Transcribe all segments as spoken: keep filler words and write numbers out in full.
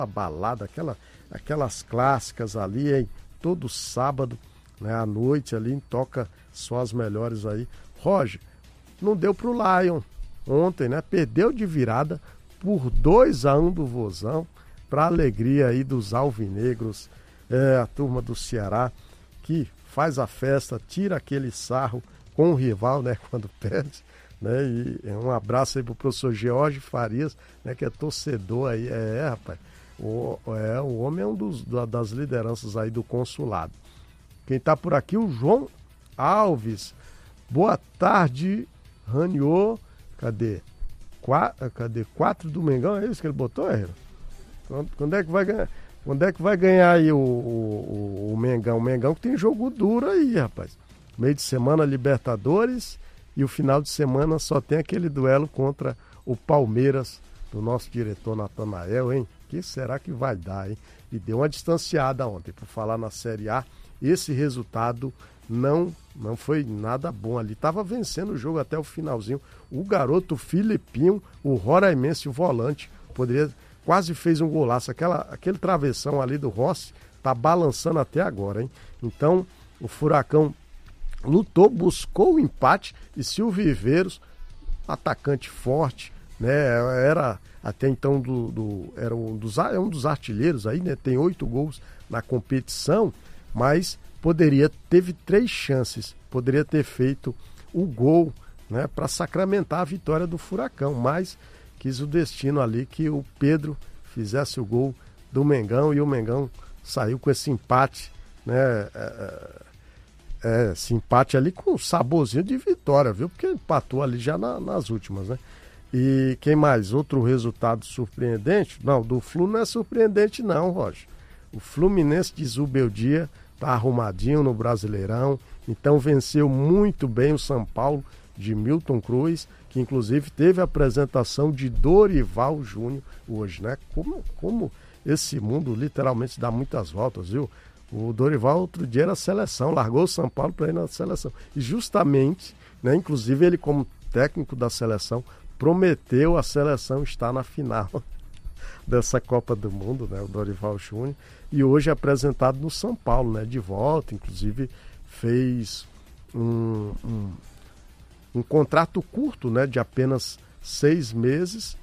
balada, aquela, aquelas clássicas ali, hein? Todo sábado, né, à noite ali, toca só as melhores aí. Roger, não deu pro Lion ontem, né? Perdeu de virada por dois a um do Vozão, para alegria aí dos alvinegros, é, a turma do Ceará, que faz a festa, tira aquele sarro com o rival, né, quando perde, né? E um abraço aí pro professor George Farias, né, que é torcedor aí, é, é rapaz, o, é, o homem é um dos, das lideranças aí do consulado. Quem tá por aqui, o João Alves. Boa tarde, Raniô. Cadê? Qua, cadê? Quatro do Mengão, é isso que ele botou, Herrera? Quando, quando é que vai ganhar? Quando é que vai ganhar aí o, o, o Mengão? O Mengão que tem jogo duro aí, rapaz. Meio de semana, Libertadores, e o final de semana só tem aquele duelo contra o Palmeiras, do nosso diretor Natanael, hein? Que será que vai dar, hein? E deu uma distanciada ontem, por falar na Série A. Esse resultado não, não foi nada bom ali. Tava vencendo o jogo até o finalzinho. O garoto Filipinho, o roraimense, o volante, poderia, quase fez um golaço. Aquela, aquele travessão ali do Rossi tá balançando até agora, hein? Então, o Furacão lutou, buscou o empate, e Silvio Viveiros, atacante forte, né? Era até então do, do, era um dos, é um dos artilheiros aí, né? Tem oito gols na competição, mas poderia, teve três chances, poderia ter feito o gol, né, para sacramentar a vitória do Furacão, mas quis o destino ali que o Pedro fizesse o gol do Mengão, e o Mengão saiu com esse empate, né, é, é, esse empate ali com um saborzinho de vitória, viu, porque empatou ali já na, nas últimas, né. E quem mais? Outro resultado surpreendente? Não, do Flu não é surpreendente não, Roger. O Fluminense de Zubeldia tá arrumadinho no Brasileirão, então venceu muito bem o São Paulo de Milton Cruz, que inclusive teve a apresentação de Dorival Júnior hoje, né? Como, como esse mundo literalmente dá muitas voltas, viu? O Dorival outro dia era seleção, largou o São Paulo para ir na seleção. E justamente, né, inclusive ele como técnico da seleção, prometeu a seleção estar na final dessa Copa do Mundo, né, o Dorival Júnior, e hoje é apresentado no São Paulo, né, de volta, inclusive fez um, um, um contrato curto, né, de apenas seis meses,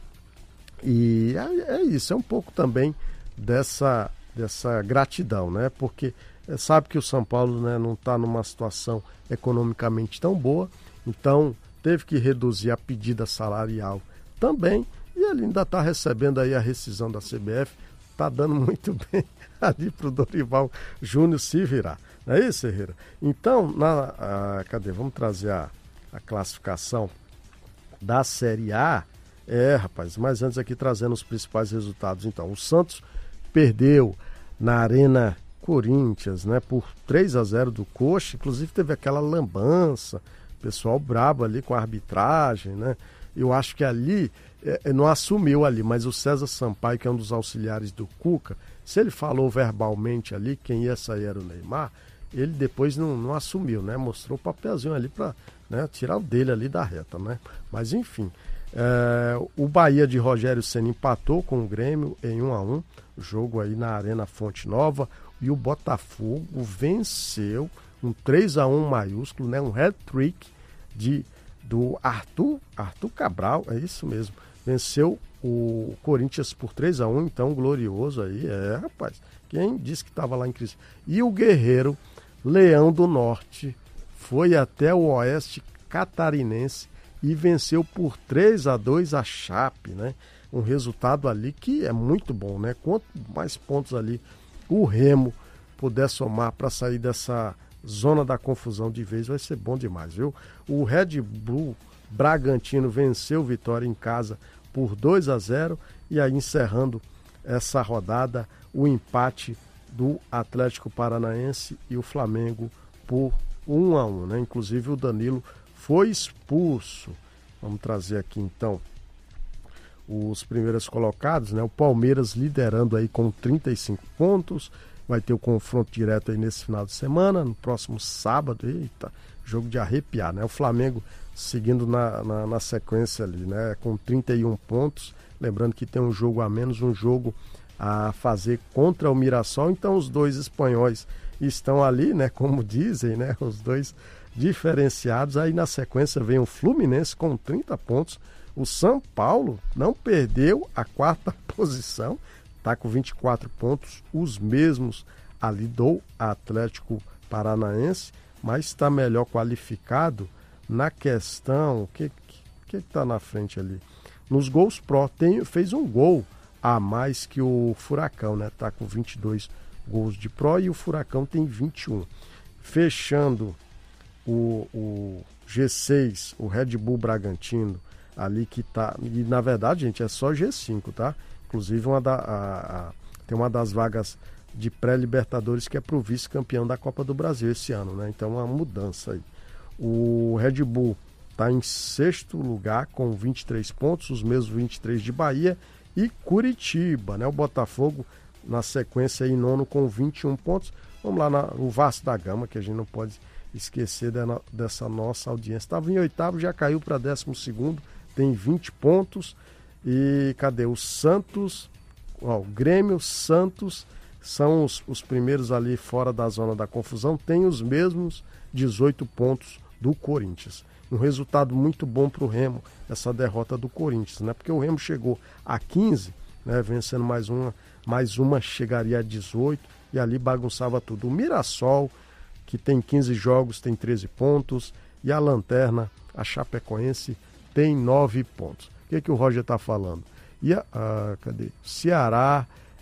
e é, é isso, é um pouco também dessa, dessa gratidão, né, porque sabe que o São Paulo, né, não está numa situação economicamente tão boa, então teve que reduzir a pedida salarial também, e ele ainda está recebendo aí a rescisão da C B F, está dando muito bem ali para o Dorival Júnior se virar. Não é isso, Herrera? Então, na, a, cadê? Vamos trazer a, a classificação da Série A. É, rapaz, mas antes aqui trazendo os principais resultados. Então, o Santos perdeu na Arena Corinthians, né, por três a zero do Coxa, inclusive teve aquela lambança, pessoal brabo ali com a arbitragem, né? Eu acho que ali, é, não assumiu ali, mas o César Sampaio, que é um dos auxiliares do Cuca, se ele falou verbalmente ali, quem ia sair era o Neymar, ele depois não, não assumiu, né? Mostrou o papelzinho ali para, né, tirar o dele ali da reta, né? Mas enfim, é, o Bahia de Rogério Ceni empatou com o Grêmio em um a um, jogo aí na Arena Fonte Nova, e o Botafogo venceu um três a um maiúsculo, né? Um hat-trick de, do Arthur, Arthur Cabral, é isso mesmo, venceu o Corinthians por três a um, então glorioso aí, é, rapaz, quem disse que estava lá em crise? E o guerreiro Leão do Norte foi até o Oeste Catarinense e venceu por três a dois a Chape, né? Um resultado ali que é muito bom, né? Quanto mais pontos ali o Remo puder somar para sair dessa zona da confusão de vez, vai ser bom demais, viu? O Red Bull Bragantino venceu Vitória em casa por dois a zero, e aí encerrando essa rodada, o empate do Atlético Paranaense e o Flamengo por um a um, né? Inclusive o Danilo foi expulso. Vamos trazer aqui então os primeiros colocados, né? O Palmeiras liderando aí com trinta e cinco pontos, vai ter o confronto direto aí nesse final de semana, no próximo sábado, eita, jogo de arrepiar, né? O Flamengo seguindo na, na, na sequência ali, né? Com trinta e um pontos, lembrando que tem um jogo a menos, um jogo a fazer contra o Mirassol. Então os dois espanhóis estão ali, né, como dizem, né, os dois diferenciados. Aí na sequência vem o Fluminense com trinta pontos. O São Paulo não perdeu a quarta posição, está com vinte e quatro pontos, os mesmos ali do Atlético Paranaense, mas está melhor qualificado na questão, o que que está na frente ali? Nos gols pró, tem, fez um gol a mais que o Furacão, né? Está com vinte e dois gols de pró e o Furacão tem vinte e um. Fechando o, o G seis, o Red Bull Bragantino, ali que tá, e na verdade, gente, é só G cinco, tá? Inclusive uma da, a, a, tem uma das vagas de pré-libertadores que é pro vice-campeão da Copa do Brasil esse ano, né? Então uma mudança aí. O Red Bull está em sexto lugar com vinte e três pontos, os mesmos vinte e três de Bahia e Curitiba, né? O Botafogo na sequência aí, nono com vinte e um pontos. Vamos lá, na, o Vasco da Gama, que a gente não pode esquecer de, dessa nossa audiência. Estava em oitavo, já caiu para décimo segundo, tem vinte pontos. E cadê? O Santos, ó, o Grêmio, Santos, são os, os primeiros ali fora da zona da confusão, tem os mesmos dezoito pontos do Corinthians. Um resultado muito bom para o Remo, essa derrota do Corinthians, né? Porque o Remo chegou a quinze, né? Vencendo mais uma, mais uma chegaria a dezoito e ali bagunçava tudo. O Mirassol, que tem quinze jogos, tem treze pontos, e a Lanterna, a Chapecoense, tem nove pontos. O que, que o Roger está falando? E a, a, cadê? Ceará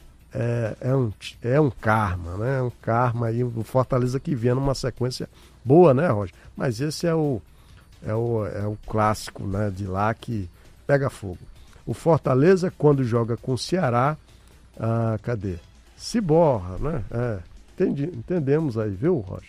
é, é, um, é um karma, né? É um karma aí, o Fortaleza que vinha numa sequência boa, né, Roger? Mas esse é o, é o, é o clássico, né, de lá que pega fogo. O Fortaleza, quando joga com o Ceará, ah, cadê? Se borra, né? É, entendi, entendemos aí, viu, Roger?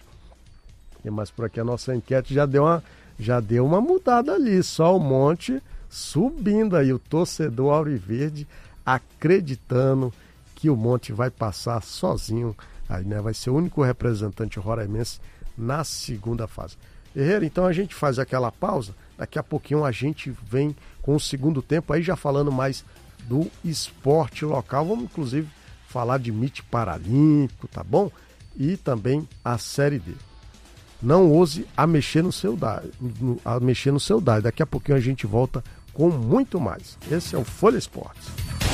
E mais por aqui a nossa enquete já deu uma, já deu uma mudada ali, só o Monte subindo aí, o torcedor auriverde acreditando que o Monte vai passar sozinho, aí, né? Vai ser o único representante roraimense na segunda fase. Herrera, então a gente faz aquela pausa, daqui a pouquinho a gente vem com o segundo tempo, aí já falando mais do esporte local, vamos inclusive falar de M I T Paralímpico, tá bom? E também a Série D. Não ouse a mexer no seu dado, a mexer no seu dado. Daqui a pouquinho a gente volta com muito mais. Esse é o Folha Esportes.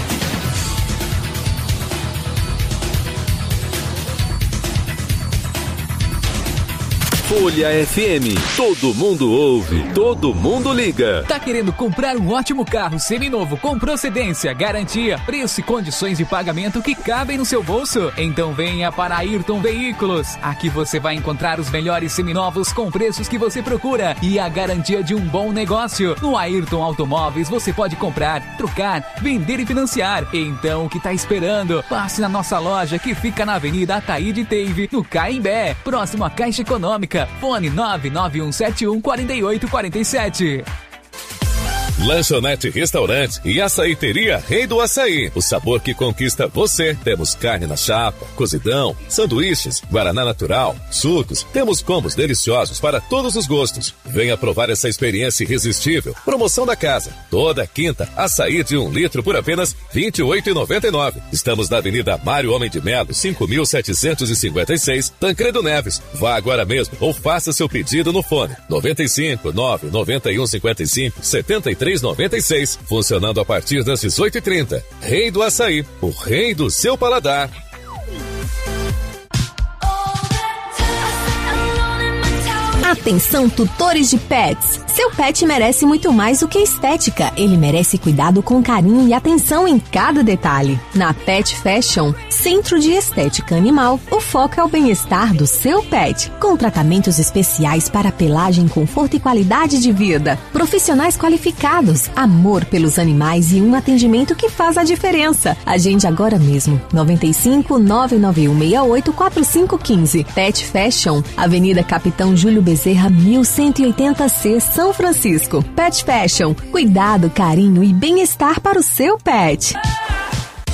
Folha F M, todo mundo ouve, todo mundo liga. Tá querendo comprar um ótimo carro seminovo com procedência, garantia, preço e condições de pagamento que cabem no seu bolso? Então venha para Ayrton Veículos. Aqui você vai encontrar os melhores seminovos com preços que você procura e a garantia de um bom negócio. No Ayrton Automóveis você pode comprar, trocar, vender e financiar. Então o que tá esperando? Passe na nossa loja que fica na Avenida Ataíde Teive, no Caimbé, próximo à Caixa Econômica. Fone nove nove um sete um quatro oito quatro sete. Lanchonete Restaurante e Açaiteria Rei do Açaí. O sabor que conquista você. Temos carne na chapa, cozidão, sanduíches, guaraná natural, sucos. Temos combos deliciosos para todos os gostos. Venha provar essa experiência irresistível. Promoção da casa. Toda quinta, açaí de um litro por apenas vinte e oito reais e noventa e nove centavos. Estamos na Avenida Mário Homem de Melo, cinco mil setecentos e cinquenta e seis, Tancredo Neves. Vá agora mesmo ou faça seu pedido no fone noventa e cinco, nove noventa e um cinquenta e cinco, setenta e três noventa e seis, funcionando a partir das dezoito e trinta. Rei do Açaí, o rei do seu paladar. Atenção, tutores de pets! Seu pet merece muito mais do que estética. Ele merece cuidado com carinho e atenção em cada detalhe. Na Pet Fashion, Centro de Estética Animal, o foco é o bem-estar do seu pet, com tratamentos especiais para pelagem, conforto e qualidade de vida. Profissionais qualificados, amor pelos animais e um atendimento que faz a diferença. Agende agora mesmo. noventa e cinco, nove nove um seis oito, quatro cinco um cinco. Pet Fashion, Avenida Capitão Júlio Bezerra, mil cento e oitenta C, São Francisco. Pet Fashion, cuidado, carinho e bem-estar para o seu pet.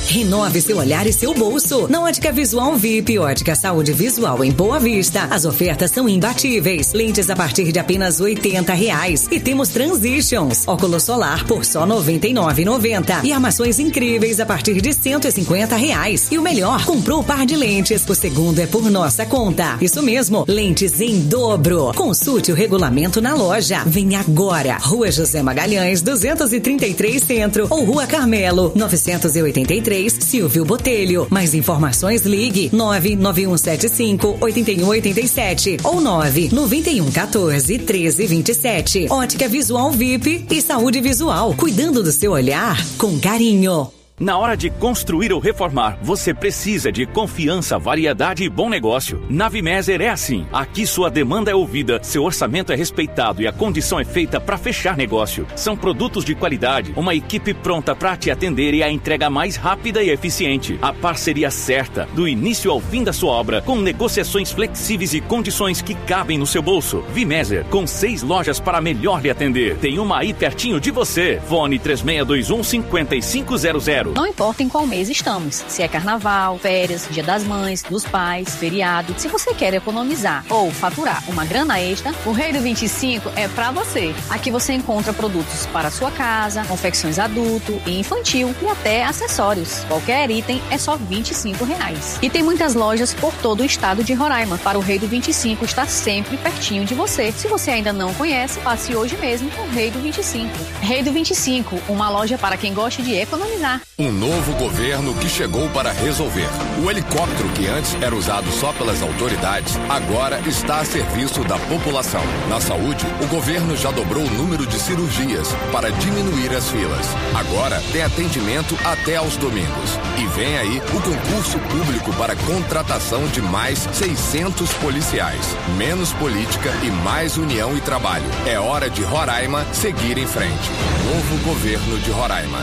Renove seu olhar e seu bolso. Na Ótica Visual V I P, Ótica Saúde Visual em Boa Vista, as ofertas são imbatíveis. Lentes a partir de apenas oitenta reais. E temos Transitions, óculos solar por só noventa e nove reais e noventa centavos. E armações incríveis a partir de cento e cinquenta reais. E o melhor, comprou o par de lentes, o segundo é por nossa conta. Isso mesmo, lentes em dobro. Consulte o regulamento na loja. Vem agora. Rua José Magalhães, duzentos e trinta e três Centro ou Rua Carmelo, novecentos e oitenta e três, Silvio Botelho. Mais informações, ligue nove nove um sete cinco, oito um oito sete ou nove nove um um quatro, treze vinte e sete. Ótica Visual V I P e Saúde Visual, cuidando do seu olhar com carinho. Na hora de construir ou reformar, você precisa de confiança, variedade e bom negócio. Na Vimeser é assim. Aqui sua demanda é ouvida, seu orçamento é respeitado e a condição é feita para fechar negócio. São produtos de qualidade, uma equipe pronta para te atender e a entrega mais rápida e eficiente. A parceria certa, do início ao fim da sua obra, com negociações flexíveis e condições que cabem no seu bolso. Vimeser, com seis lojas para melhor lhe atender. Tem uma aí pertinho de você. Fone três seis dois um, cinco cinco zero zero. Não importa em qual mês estamos, se é carnaval, férias, dia das mães, dos pais, feriado. Se você quer economizar ou faturar uma grana extra, o Rei do vinte e cinco é pra você. Aqui você encontra produtos para a sua casa, confecções adulto e infantil e até acessórios. Qualquer item é só vinte e cinco reais. E tem muitas lojas por todo o estado de Roraima. Para o Rei do vinte e cinco estar sempre pertinho de você. Se você ainda não conhece, passe hoje mesmo no Rei do vinte e cinco. Rei do vinte e cinco, uma loja para quem gosta de economizar. Um novo governo que chegou para resolver. O helicóptero, que antes era usado só pelas autoridades, agora está a serviço da população. Na saúde, o governo já dobrou o número de cirurgias para diminuir as filas. Agora tem atendimento até aos domingos. E vem aí o concurso público para contratação de mais seiscentos policiais. Menos política e mais união e trabalho. É hora de Roraima seguir em frente. Novo governo de Roraima.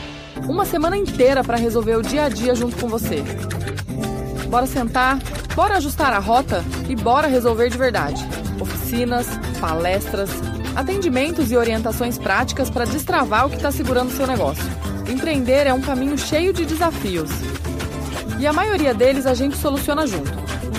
Uma semana inteira para resolver o dia a dia junto com você. Bora sentar, bora ajustar a rota e bora resolver de verdade. Oficinas, palestras, atendimentos e orientações práticas para destravar o que está segurando o seu negócio. Empreender é um caminho cheio de desafios. E a maioria deles a gente soluciona junto.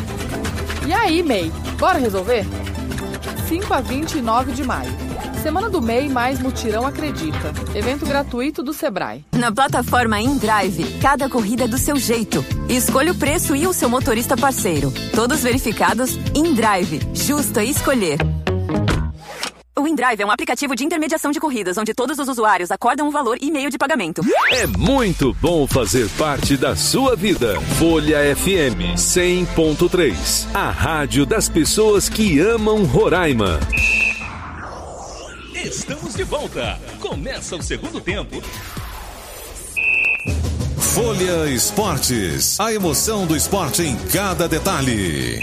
E aí, M E I, bora resolver? cinco a vinte e nove de maio. Semana do M E I mais Mutirão Acredita. Evento gratuito do Sebrae. Na plataforma InDrive, cada corrida é do seu jeito. Escolha o preço e o seu motorista parceiro. Todos verificados. InDrive. Justo a escolher. O InDrive é um aplicativo de intermediação de corridas, onde todos os usuários acordam um valor e meio de pagamento. É muito bom fazer parte da sua vida. Folha F M cem ponto três. A rádio das pessoas que amam Roraima. Estamos de volta. Começa o segundo tempo. Folha Esportes. A emoção do esporte em cada detalhe.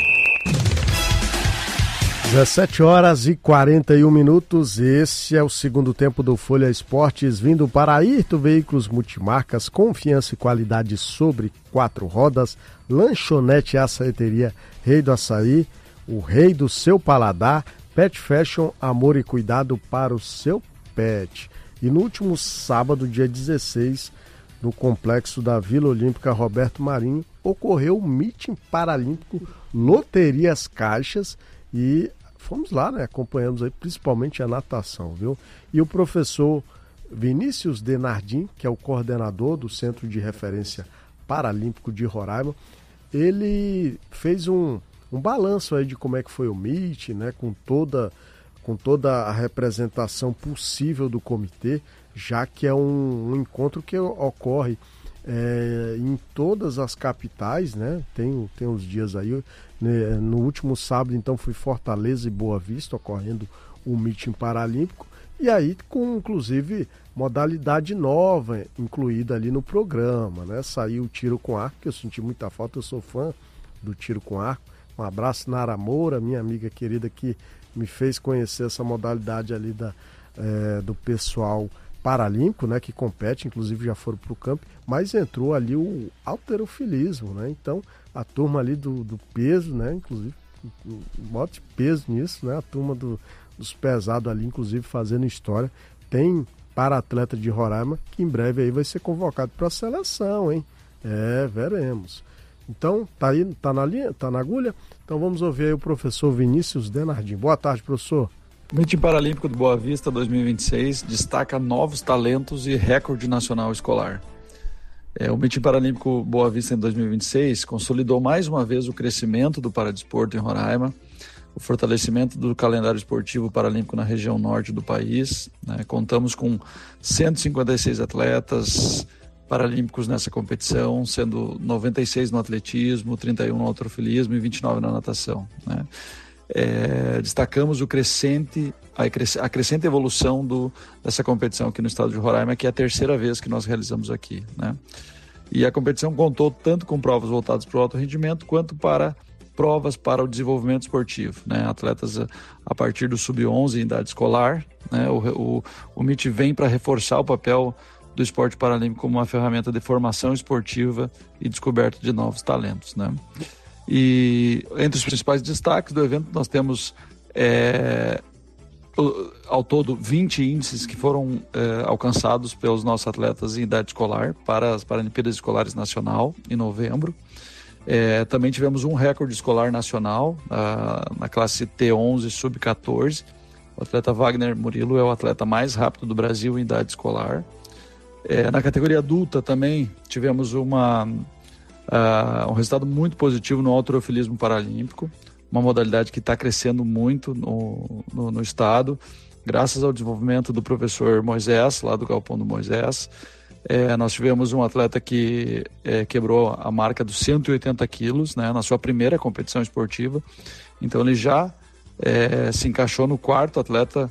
dezessete horas e quarenta e um minutos. Esse é o segundo tempo do Folha Esportes, vindo para Ayrton Veículos Multimarcas, confiança e qualidade sobre quatro rodas, lanchonete e açaiteria Rei do Açaí, o rei do seu paladar, Pet Fashion, amor e cuidado para o seu pet. E no último sábado, dia dezesseis, no complexo da Vila Olímpica Roberto Marinho, ocorreu o Meeting Paralímpico Loterias Caixas e fomos lá, né? Acompanhamos aí principalmente a natação, viu? E o professor Vinícius Denardim, que é o coordenador do Centro de Referência Paralímpico de Roraima, ele fez um um balanço aí de como é que foi o meeting, né, com toda, com toda a representação possível do comitê, já que é um, um encontro que ocorre é, em todas as capitais, né, tem, tem uns dias aí, né, no último sábado então foi Fortaleza e Boa Vista ocorrendo o meeting paralímpico, e aí com inclusive modalidade nova incluída ali no programa, né, saiu o tiro com arco, que eu senti muita falta, eu sou fã do tiro com arco. Um abraço, Nara Moura, minha amiga querida, que me fez conhecer essa modalidade ali da, é, do pessoal paralímpico, né, que compete, inclusive já foram para o campo, mas entrou ali o halterofilismo, né, então a turma ali do, do peso, né, inclusive, bote peso nisso, né, a turma do, dos pesados ali, inclusive fazendo história, tem para-atleta de Roraima, que em breve aí vai ser convocado para a seleção, hein? É, veremos. Então, tá aí, tá na linha, tá na agulha? Então vamos ouvir aí o professor Vinícius Denardim. Boa tarde, professor. O Meeting Paralímpico do Boa Vista dois mil e vinte e seis destaca novos talentos e recorde nacional escolar. É, o Meeting Paralímpico Boa Vista em dois mil e vinte e seis consolidou mais uma vez o crescimento do paradesporto em Roraima, o fortalecimento do calendário esportivo paralímpico na região norte do país. Né? Contamos com cento e cinquenta e seis atletas paralímpicos nessa competição, sendo noventa e seis no atletismo, trinta e um no halterofilismo e vinte e nove na natação. Né? É, destacamos o crescente, a, cres, a crescente evolução do, dessa competição aqui no estado de Roraima, que é a terceira vez que nós realizamos aqui. Né? E a competição contou tanto com provas voltadas para o alto rendimento, quanto para provas para o desenvolvimento esportivo. Né? Atletas a, a partir do sub onze em idade escolar. Né? O, o, o M I T vem para reforçar o papel do esporte paralímpico como uma ferramenta de formação esportiva e descoberta de novos talentos. Né? E entre os principais destaques do evento nós temos é, ao todo vinte índices que foram é, alcançados pelos nossos atletas em idade escolar para as Paralimpíadas Escolares Nacional em novembro. É, também tivemos um recorde escolar nacional a, na classe T onze sub catorze. O atleta Wagner Murilo é o atleta mais rápido do Brasil em idade escolar. É, na categoria adulta também tivemos uma, uh, um resultado muito positivo no halterofilismo paralímpico, uma modalidade que está crescendo muito no, no, no estado, graças ao desenvolvimento do professor Moisés, lá do Galpão do Moisés. É, nós tivemos um atleta que é, quebrou a marca dos cento e oitenta quilos, né, na sua primeira competição esportiva, então ele já é, se encaixou no quarto atleta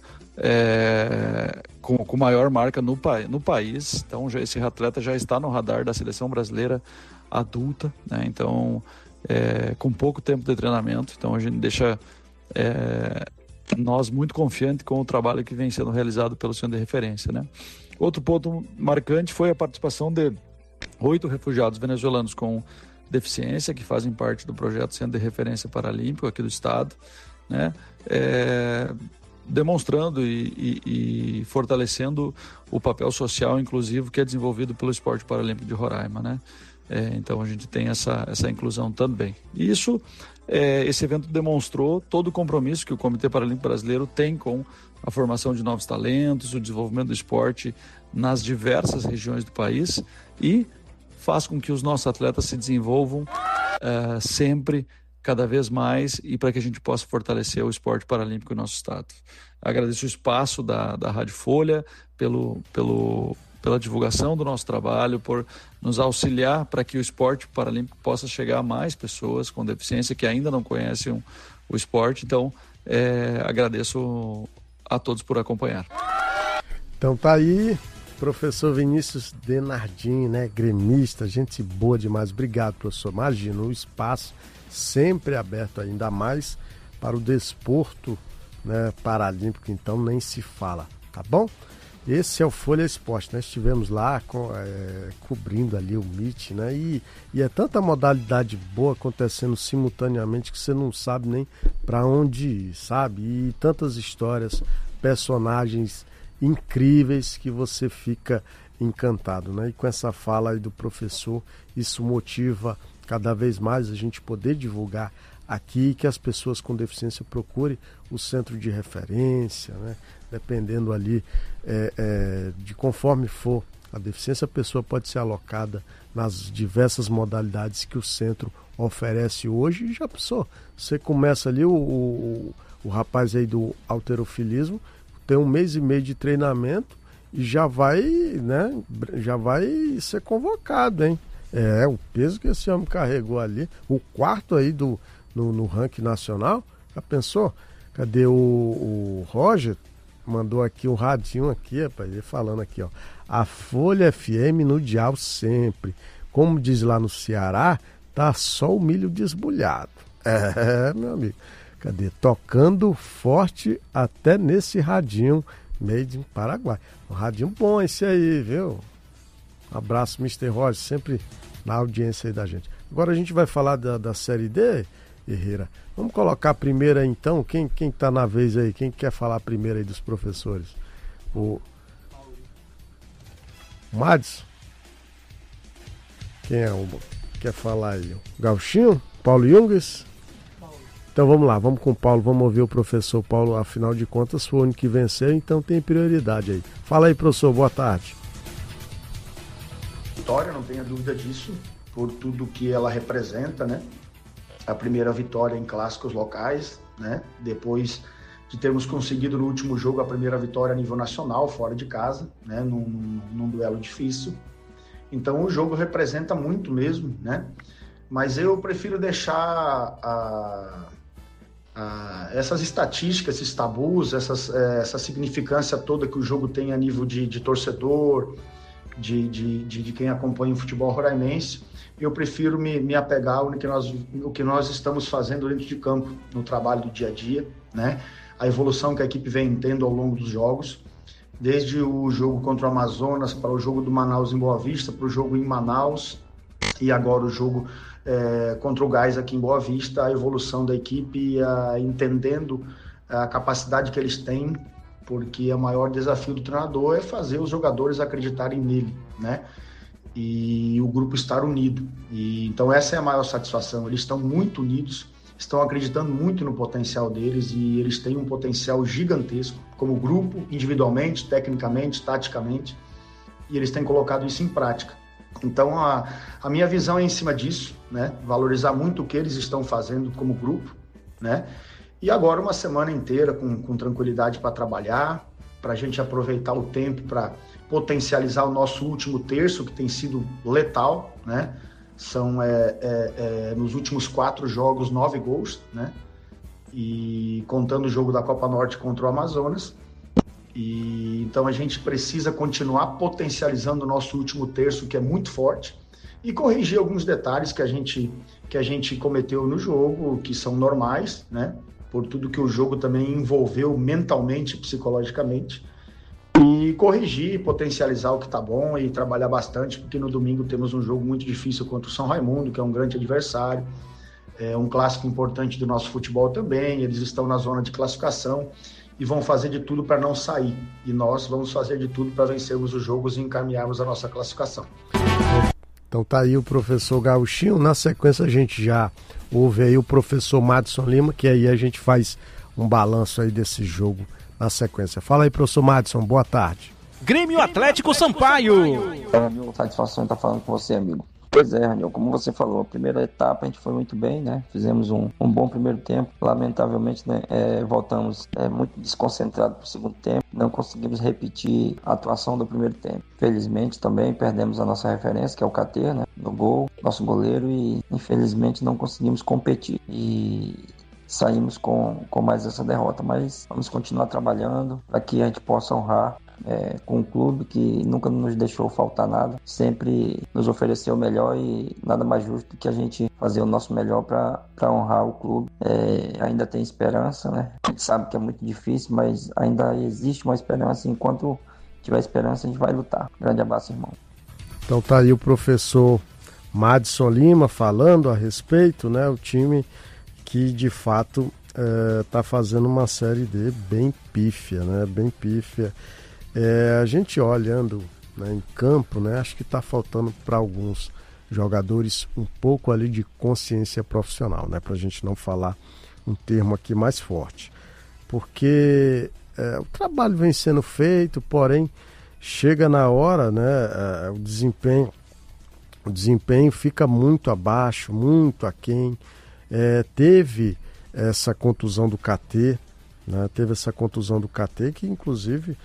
É, com, com maior marca no, no país. Então já, esse atleta já está no radar da seleção brasileira adulta, né? Então é, com pouco tempo de treinamento, então a gente deixa é, nós muito confiantes com o trabalho que vem sendo realizado pelo centro de referência, né? Outro ponto marcante foi a participação de oito refugiados venezuelanos com deficiência que fazem parte do projeto Centro de Referência Paralímpico aqui do estado, né? É, demonstrando e, e, e fortalecendo o papel social inclusivo que é desenvolvido pelo esporte paralímpico de Roraima, né? É, então a gente tem essa, essa inclusão também. E isso, é, esse evento demonstrou todo o compromisso que o Comitê Paralímpico Brasileiro tem com a formação de novos talentos, o desenvolvimento do esporte nas diversas regiões do país e faz com que os nossos atletas se desenvolvam é, sempre cada vez mais e para que a gente possa fortalecer o esporte paralímpico no nosso estado. Agradeço o espaço da, da Rádio Folha pelo, pelo, pela divulgação do nosso trabalho, por nos auxiliar para que o esporte paralímpico possa chegar a mais pessoas com deficiência que ainda não conhecem o, o esporte. Então, é, agradeço a todos por acompanhar. Então tá aí, professor Vinícius Denardim, né, gremista, gente boa demais. Obrigado, professor. Imagina, o espaço sempre aberto, ainda mais para o desporto, né, paralímpico, então nem se fala, tá bom? Esse é o Folha Esporte, nós estivemos lá com, é, cobrindo ali o M I T, né, e, e é tanta modalidade boa acontecendo simultaneamente que você não sabe nem para onde ir, sabe? E tantas histórias, personagens incríveis que você fica encantado, né? E com essa fala aí do professor, isso motiva cada vez mais a gente poder divulgar aqui, que as pessoas com deficiência procurem o centro de referência, né? Dependendo ali é, é, de conforme for a deficiência, a pessoa pode ser alocada nas diversas modalidades que o centro oferece hoje. E já pensou, você começa ali, o, o, o rapaz aí do halterofilismo tem um mês e meio de treinamento e já vai, né, já vai ser convocado, hein? É, o peso que esse homem carregou ali, o quarto aí do, no, no ranking nacional, já pensou? Cadê o, o Roger? Mandou aqui um radinho aqui, rapaz, ele falando aqui, ó. A Folha F M no dial sempre. Como diz lá no Ceará, tá só o milho desbulhado. É, meu amigo. Cadê? Tocando forte até nesse radinho made in Paraguai. Um radinho bom esse aí, viu? Um abraço, mister Roger, sempre na audiência aí da gente. Agora a gente vai falar da, da Série D, Herrera. Vamos colocar a primeira então. Quem, quem tá na vez aí? Quem quer falar primeiro aí dos professores? O Madison? Quem é o quer falar aí? O Gauchinho? Paulo Junges? Então vamos lá, vamos com o Paulo, vamos ouvir o professor Paulo, afinal de contas foi o único que venceu, então tem prioridade aí. Fala aí, professor, boa tarde. Vitória, não tenha dúvida disso, por tudo que ela representa, né? A primeira vitória em clássicos locais, né? Depois de termos conseguido no último jogo a primeira vitória a nível nacional, fora de casa, né? Num, num, num duelo difícil. Então o jogo representa muito mesmo, né? Mas eu prefiro deixar a... Ah, essas estatísticas, esses tabus, essas, eh, essa significância toda que o jogo tem a nível de, de torcedor, de, de, de, de quem acompanha o futebol roraimense, eu prefiro me, me apegar ao que, nós, o que nós estamos fazendo dentro de campo, no trabalho do dia a dia, né? A evolução que a equipe vem tendo ao longo dos jogos, desde o jogo contra o Amazonas, para o jogo do Manaus em Boa Vista, para o jogo em Manaus, e agora o jogo É, contra o Gás aqui em Boa Vista, a evolução da equipe, a, entendendo a capacidade que eles têm, porque o maior desafio do treinador é fazer os jogadores acreditarem nele, né? E o grupo estar unido. E, então essa é a maior satisfação, eles estão muito unidos, estão acreditando muito no potencial deles e eles têm um potencial gigantesco, como grupo, individualmente, tecnicamente, taticamente, e eles têm colocado isso em prática. Então, a, a minha visão é em cima disso, né? Valorizar muito o que eles estão fazendo como grupo, né? E agora uma semana inteira com, com tranquilidade para trabalhar, para a gente aproveitar o tempo para potencializar o nosso último terço, que tem sido letal, né? São, é, é, é, nos últimos quatro jogos, nove gols, né? E contando o jogo da Copa Norte contra o Amazonas. E, então a gente precisa continuar potencializando o nosso último terço, que é muito forte, e corrigir alguns detalhes que a gente, que a gente cometeu no jogo, que são normais, né? Por tudo que o jogo também envolveu mentalmente e psicologicamente, e corrigir, potencializar o que está bom e trabalhar bastante, porque no domingo temos um jogo muito difícil contra o São Raimundo, que é um grande adversário, é um clássico importante do nosso futebol também, eles estão na zona de classificação, e vão fazer de tudo para não sair. E nós vamos fazer de tudo para vencermos os jogos e encaminharmos a nossa classificação. Então tá aí o professor Gauchinho. Na sequência a gente já ouve aí o professor Madison Lima, que aí a gente faz um balanço aí desse jogo na sequência. Fala aí, professor Madison, boa tarde. Grêmio Atlético Sampaio. É uma satisfação estar falando com você, amigo. Pois é, Raniel, como você falou, a primeira etapa a gente foi muito bem, né? Fizemos um, um bom primeiro tempo. Lamentavelmente, né, é, voltamos é, muito desconcentrados para o segundo tempo. Não conseguimos repetir a atuação do primeiro tempo. Felizmente também perdemos a nossa referência, que é o K T, né? No gol, nosso goleiro, e infelizmente não conseguimos competir. E saímos com, com mais essa derrota. Mas vamos continuar trabalhando para que a gente possa honrar É, com um clube que nunca nos deixou faltar nada, sempre nos ofereceu o melhor e nada mais justo que a gente fazer o nosso melhor para honrar o clube. É, ainda tem esperança, né? A gente sabe que é muito difícil, mas ainda existe uma esperança. Enquanto tiver esperança, a gente vai lutar. Grande abraço, irmão. Então tá aí o professor Madison Lima falando a respeito, né? O time que de fato está é, fazendo uma Série D bem pífia, né? Bem pífia. É, a gente olhando, né, em campo, né, acho que está faltando para alguns jogadores um pouco ali de consciência profissional, né, para a gente não falar um termo aqui mais forte, porque é, o trabalho vem sendo feito, porém chega na hora, né, é, o desempenho, o desempenho fica muito abaixo, muito aquém. É, teve essa contusão do K T, né, teve essa contusão do K T que inclusive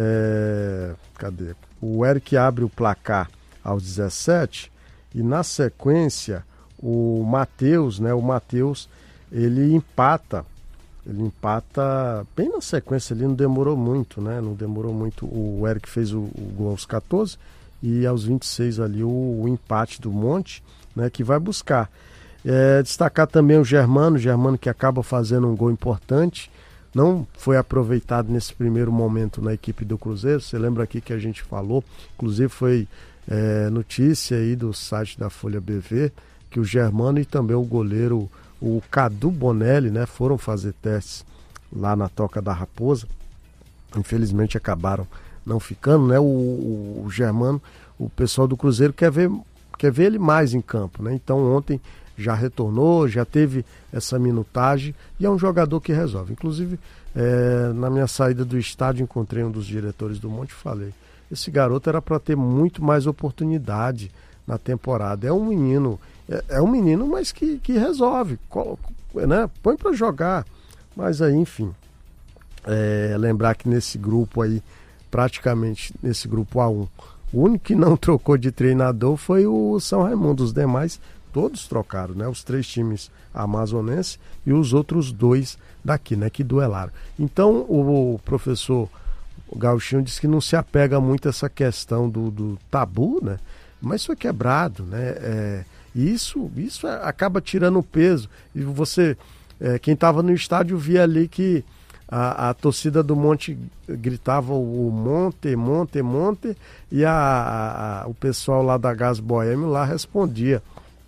É, cadê? O Eric abre o placar aos dezessete e na sequência o Matheus, né? O Matheus, ele empata, ele empata bem na sequência, ele não demorou muito, né? Não demorou muito. O Eric fez o, o gol aos catorze e aos vinte e seis ali o, o empate do Monte, né? Que vai buscar. É, destacar também o Germano, o Germano que acaba fazendo um gol importante. Não foi aproveitado nesse primeiro momento na equipe do Cruzeiro. Você lembra aqui que a gente falou, inclusive foi é, notícia aí do site da Folha B V, que o Germano e também o goleiro, o Cadu Bonelli, né, foram fazer testes lá na Toca da Raposa. Infelizmente acabaram não ficando, né? O, o, o Germano, o pessoal do Cruzeiro quer ver, quer ver ele mais em campo, né? Então ontem já retornou, já teve essa minutagem e é um jogador que resolve. Inclusive, é, na minha saída do estádio, encontrei um dos diretores do Monte e falei, esse garoto era para ter muito mais oportunidade na temporada. É um menino, é, é um menino, mas que, que resolve, né? Põe para jogar. Mas aí, enfim, é, lembrar que nesse grupo aí, praticamente nesse grupo A um, o único que não trocou de treinador foi o São Raimundo. Os demais, todos trocaram, né? Os três times amazonenses e os outros dois daqui, né? Que duelaram. Então, o professor Gauchinho disse que não se apega muito a essa questão do, do tabu, né? Mas foi quebrado, né? É, e isso, isso acaba tirando o peso. E você... É, quem estava no estádio via ali que a, a torcida do Monte gritava o Monte, Monte, Monte, e a, a, o pessoal lá da Gás Boêmio lá respondia,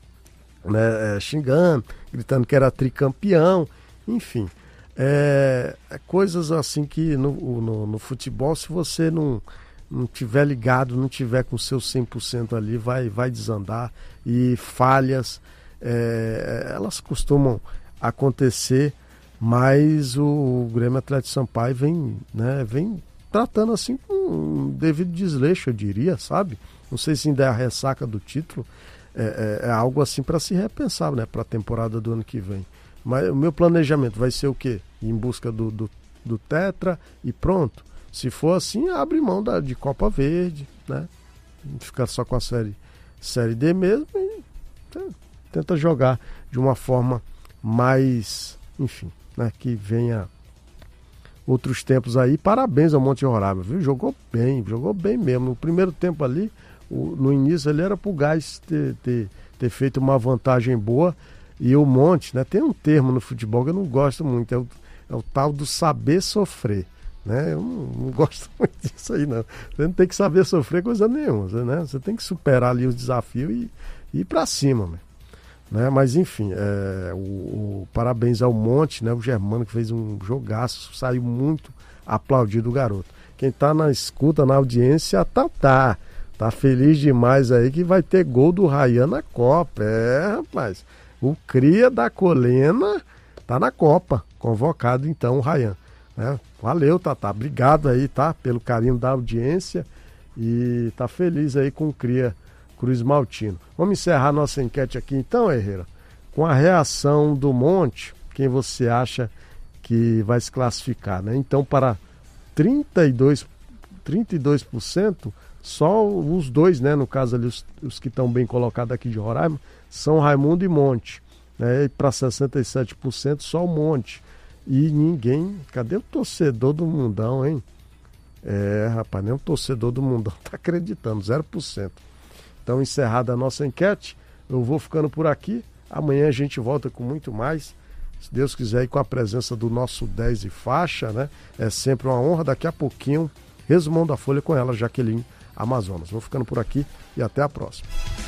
né, é, xingando, gritando que era tricampeão, enfim. É, é coisas assim que no, no, no futebol, se você não, não tiver ligado, não tiver com o seu cem por cento ali, vai, vai desandar. E falhas, é, elas costumam acontecer, mas o Grêmio Atlético Sampaio vem, né, vem tratando assim com um devido desleixo, eu diria, sabe? Não sei se ainda é a ressaca do título, é, é, é algo assim para se repensar, né, para a temporada do ano que vem. Mas o meu planejamento vai ser o quê? Ir em busca do, do, do Tetra e pronto. Se for assim, abre mão da, de Copa Verde, né? Ficar só com a série, série D mesmo e tenta jogar de uma forma mais, enfim, né, que venha outros tempos aí. Parabéns ao Monte Roraima, viu? Jogou bem, jogou bem mesmo. No primeiro tempo ali, o, no início ali era pro Gás ter, ter, ter feito uma vantagem boa. E o Monte, né, tem um termo no futebol que eu não gosto muito, é o, é o tal do saber sofrer, né? Eu não, não gosto muito disso aí, não. Você não tem que saber sofrer coisa nenhuma, né? Você tem que superar ali os desafios e, e ir pra cima, né? Né? Mas enfim, é, o, o, parabéns ao Monte, né? O Germano que fez um jogaço, saiu muito aplaudido o garoto. Quem tá na escuta, na audiência, tá, tá, tá feliz demais aí que vai ter gol do Ryan na Copa. É, rapaz, o cria da Colena tá na Copa, convocado então o Ryan, né? Valeu, Tatá, obrigado aí, tá? Pelo carinho da audiência e tá feliz aí com o cria Cruz Maltino. Vamos encerrar nossa enquete aqui então, Herrera, com a reação do Monte, quem você acha que vai se classificar, né? Então, para trinta e dois por cento, só os dois, né? No caso ali, os, os que estão bem colocados aqui de Roraima, São Raimundo e Monte, né? E para sessenta e sete por cento, só o Monte. E ninguém... Cadê o torcedor do Mundão, hein? É, rapaz, nem o torcedor do Mundão tá acreditando, zero por cento. Então, encerrada a nossa enquete, eu vou ficando por aqui. Amanhã a gente volta com muito mais, se Deus quiser, e com a presença do nosso dez e faixa, né? É sempre uma honra. Daqui a pouquinho, resumão da Folha com ela, Jaqueline Amazonas. Vou ficando por aqui e até a próxima.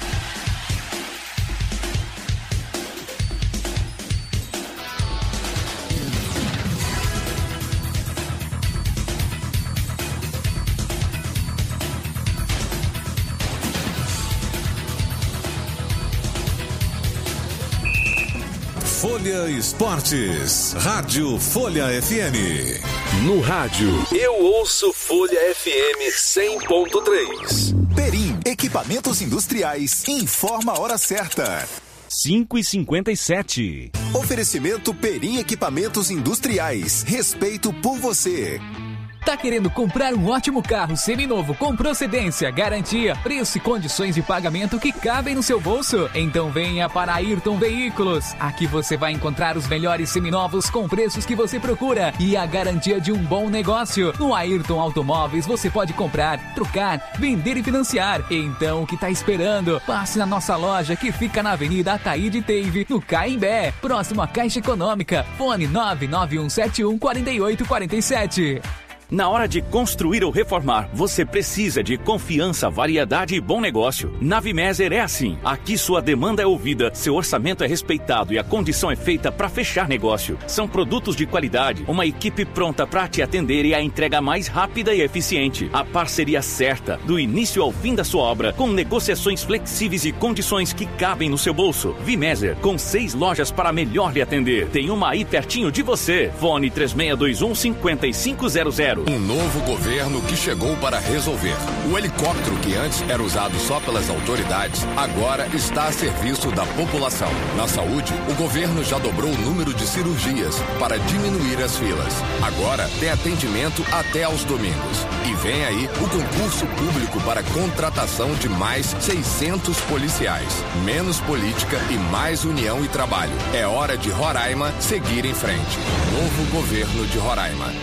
Folha Esportes, Rádio Folha F M. No rádio, eu ouço Folha F M cem ponto três. Perim, equipamentos industriais, informa a hora certa. cinco e cinquenta e sete. Oferecimento Perim Equipamentos Industriais, respeito por você. Tá querendo comprar um ótimo carro seminovo com procedência, garantia, preço e condições de pagamento que cabem no seu bolso? Então venha para Ayrton Veículos. Aqui você vai encontrar os melhores seminovos com preços que você procura e a garantia de um bom negócio. No Ayrton Automóveis você pode comprar, trocar, vender e financiar. Então o que tá esperando? Passe na nossa loja que fica na Avenida Ataíde Teive, no Caimbé, próximo à Caixa Econômica. Fone nove nove um sete um quatro oito quatro sete. Na hora de construir ou reformar, você precisa de confiança, variedade e bom negócio. Na Vimeser é assim. Aqui sua demanda é ouvida, seu orçamento é respeitado e a condição é feita para fechar negócio. São produtos de qualidade, uma equipe pronta para te atender e a entrega mais rápida e eficiente. A parceria certa, do início ao fim da sua obra, com negociações flexíveis e condições que cabem no seu bolso. Vimeser, com seis lojas para melhor lhe atender. Tem uma aí pertinho de você. Fone três seis dois um, cinco cinco zero zero. Um novo governo que chegou para resolver. O helicóptero que antes era usado só pelas autoridades, agora está a serviço da população. Na saúde, o governo já dobrou o número de cirurgias para diminuir as filas. Agora tem atendimento até aos domingos. E vem aí o concurso público para contratação de mais seiscentos policiais. Menos política e mais união e trabalho. É hora de Roraima seguir em frente. Novo governo de Roraima.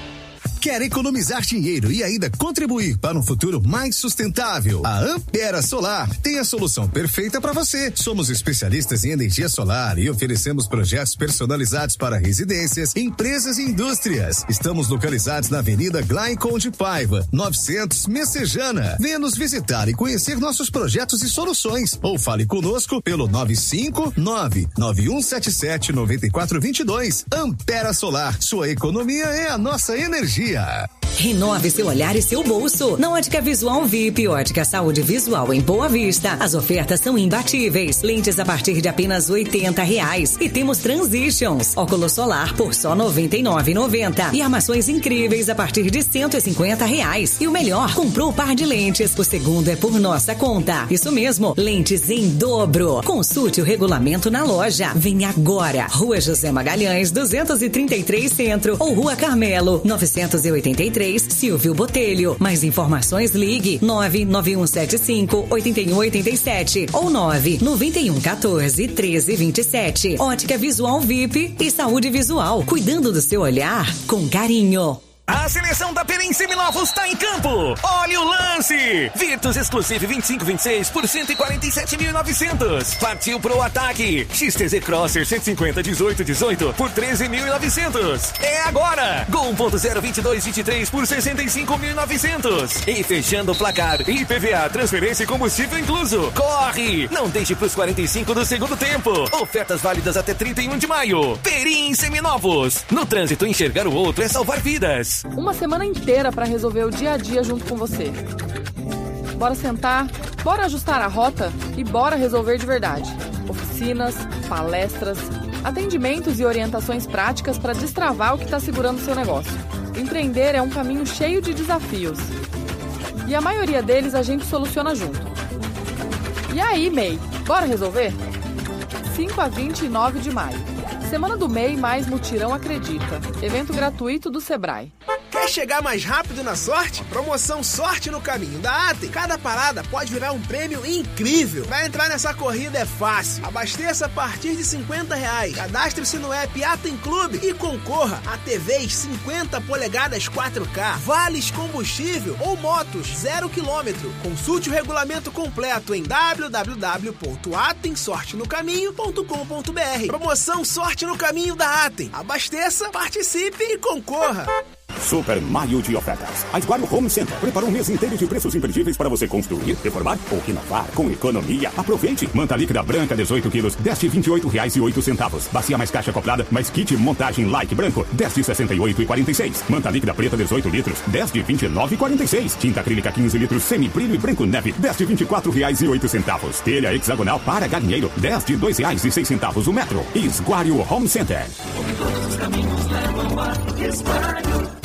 Quer economizar dinheiro e ainda contribuir para um futuro mais sustentável? A Ampera Solar tem a solução perfeita para você. Somos especialistas em energia solar e oferecemos projetos personalizados para residências, empresas e indústrias. Estamos localizados na Avenida Glaicon de Paiva, novecentos Messejana. Venha nos visitar e conhecer nossos projetos e soluções. Ou fale conosco pelo nove cinco nove, nove um sete sete, nove quatro dois dois. Ampera Solar, sua economia é a nossa energia. Renove seu olhar e seu bolso. Na Ótica Visual V I P, Ótica Saúde Visual em Boa Vista, as ofertas são imbatíveis. Lentes a partir de apenas oitenta reais. E temos Transitions, óculos solar por só noventa e nove reais e noventa centavos. E armações incríveis a partir de cento e cinquenta reais. E o melhor, comprou o par de lentes, o segundo é por nossa conta. Isso mesmo, lentes em dobro. Consulte o regulamento na loja. Vem agora. Rua José Magalhães, duzentos e trinta e três Centro ou Rua Carmelo, novecentos e oitenta e três, Silvio Botelho. Mais informações, ligue nove nove um sete cinco, oito um oito sete ou nove nove um um quatro, um três dois sete. Ótica Visual V I P e Saúde Visual, cuidando do seu olhar com carinho. A seleção da Perim Seminovos está em campo. Olha o lance. Virtus Exclusive vinte e cinco vinte e seis por cento e quarenta e sete mil e novecentos. Partiu pro ataque. X T Z Crosser cento e cinquenta dezoito dezoito por treze mil e novecentos. É agora. Gol um ponto zero vinte e dois vinte e três por sessenta e cinco mil e novecentos. E fechando o placar, I P V A, transferência e combustível incluso. Corre. Não deixe pros quarenta e cinco do segundo tempo. Ofertas válidas até trinta e um de maio. Perim Seminovos. No trânsito, enxergar o outro é salvar vidas. Uma semana inteira para resolver o dia a dia junto com você. Bora sentar, bora ajustar a rota e bora resolver de verdade. Oficinas, palestras, atendimentos e orientações práticas para destravar o que está segurando o seu negócio. Empreender é um caminho cheio de desafios. E a maioria deles a gente soluciona junto. E aí, M E I, bora resolver? cinco a vinte e nove de maio. Semana do M E I mais Mutirão Acredita. Evento gratuito do Sebrae. Quer chegar mais rápido na sorte? Promoção Sorte no Caminho da Atem. Cada parada pode virar um prêmio incrível. Vai entrar nessa corrida é fácil. Abasteça a partir de cinquenta reais. Cadastre-se no app Atem Clube e concorra a T Vs cinquenta polegadas quatro K, vales combustível ou motos zero quilômetro. Consulte o regulamento completo em w w w ponto atem sorte no caminho ponto com ponto b r. Promoção Sorte no Caminho da Atem. Abasteça, participe e concorra. Super Maio de ofertas. A Esguario Home Center preparou um mês inteiro de preços imperdíveis para você construir, reformar ou renovar com economia. Aproveite! Manta líquida branca dezoito quilos, dez de vinte e oito reais e oito centavos. Bacia mais caixa acoplada, mais kit montagem like branco, dez de sessenta e oito e quarenta e seis. Manta líquida preta dezoito litros, dez de vinte e nove e quarenta e seis. Tinta acrílica quinze litros, semi brilho e branco neve, dez de vinte e quatro reais e oito centavos. Telha hexagonal para galinheiro, dez de dois reais e seis centavos o metro. Esguario Home Center. Todos os caminhos levam a Esguario.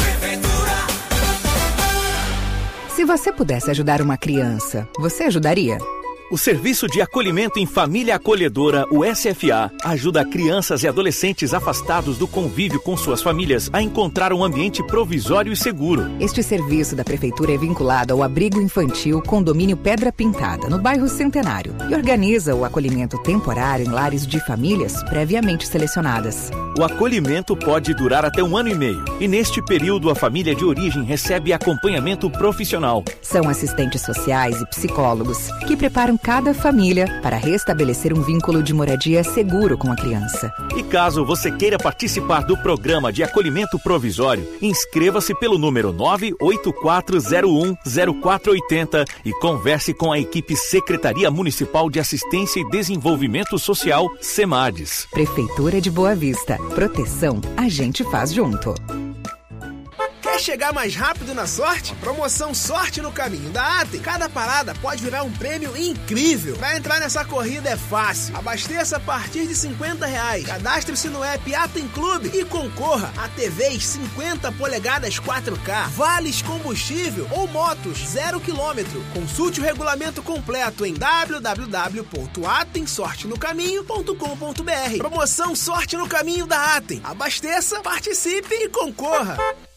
Se você pudesse ajudar uma criança, você ajudaria? O Serviço de Acolhimento em Família Acolhedora, o S F A, ajuda crianças e adolescentes afastados do convívio com suas famílias a encontrar um ambiente provisório e seguro. Este serviço da Prefeitura é vinculado ao Abrigo Infantil Condomínio Pedra Pintada, no bairro Centenário, e organiza o acolhimento temporário em lares de famílias previamente selecionadas. O acolhimento pode durar até um ano e meio, e neste período a família de origem recebe acompanhamento profissional. São assistentes sociais e psicólogos que preparam cada família para restabelecer um vínculo de moradia seguro com a criança. E caso você queira participar do programa de acolhimento provisório, inscreva-se pelo número nove oito quatro zero um zero quatro oito zero e converse com a equipe Secretaria Municipal de Assistência e Desenvolvimento Social, SEMADES. Prefeitura de Boa Vista. Proteção a gente faz junto. Quer chegar mais rápido na sorte? Promoção Sorte no Caminho da Atem. Cada parada pode virar um prêmio incrível. Pra entrar nessa corrida é fácil. Abasteça a partir de cinquenta reais. Cadastre-se no app Atem Clube e concorra a T Vs cinquenta polegadas quatro K, vales combustível ou motos zero quilômetro. Consulte o regulamento completo em w w w ponto atem sorte no caminho ponto com ponto b r. Promoção Sorte no Caminho da Atem. Abasteça, participe e concorra.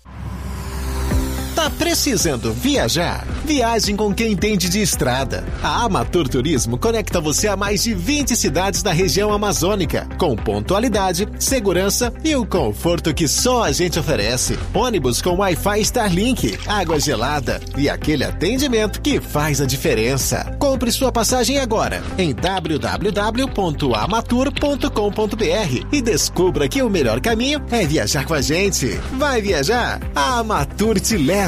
Tá precisando viajar? Viagem com quem entende de estrada. A Amatur Turismo conecta você a mais de vinte cidades da região amazônica, com pontualidade, segurança e o conforto que só a gente oferece. Ônibus com Wi-Fi Starlink, água gelada e aquele atendimento que faz a diferença. Compre sua passagem agora em w w w ponto amatur ponto com ponto b r e descubra que o melhor caminho é viajar com a gente. Vai viajar? A Amatur te leva.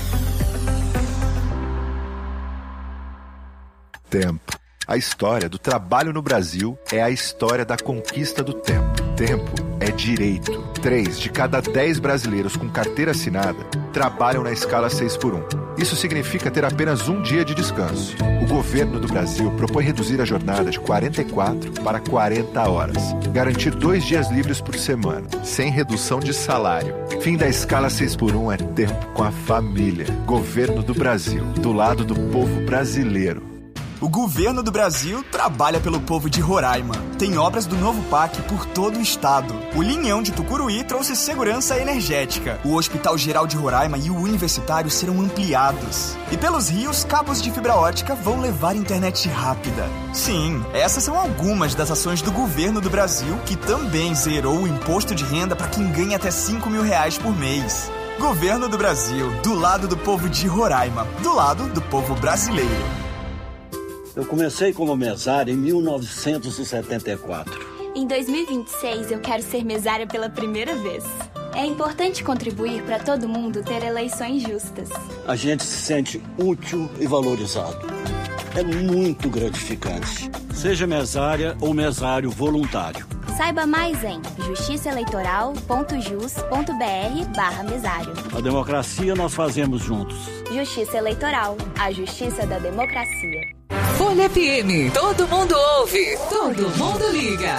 Tempo. A história do trabalho no Brasil é a história da conquista do tempo. Tempo é direito. Três de cada dez brasileiros com carteira assinada trabalham na escala seis por um. Isso significa ter apenas um dia de descanso. O governo do Brasil propõe reduzir a jornada de quarenta e quatro para quarenta horas. Garantir dois dias livres por semana, sem redução de salário. Fim da escala seis por um é tempo com a família. Governo do Brasil, do lado do povo brasileiro. O governo do Brasil trabalha pelo povo de Roraima. Tem obras do novo P A C por todo o estado. O Linhão de Tucuruí trouxe segurança energética. O Hospital Geral de Roraima e o Universitário serão ampliados. E pelos rios, cabos de fibra ótica vão levar internet rápida. Sim, essas são algumas das ações do governo do Brasil, que também zerou o imposto de renda para quem ganha até cinco mil reais por mês. Governo do Brasil, do lado do povo de Roraima, do lado do povo brasileiro. Eu comecei como mesária em mil novecentos e setenta e quatro. Em dois mil e vinte e seis, eu quero ser mesária pela primeira vez. É importante contribuir para todo mundo ter eleições justas. A gente se sente útil e valorizado. É muito gratificante. Seja mesária ou mesário voluntário. Saiba mais em justiçaeleitoral ponto jus ponto b r barra mesário. A democracia nós fazemos juntos. Justiça Eleitoral, a justiça da democracia. Folha F M, todo mundo ouve, todo mundo liga.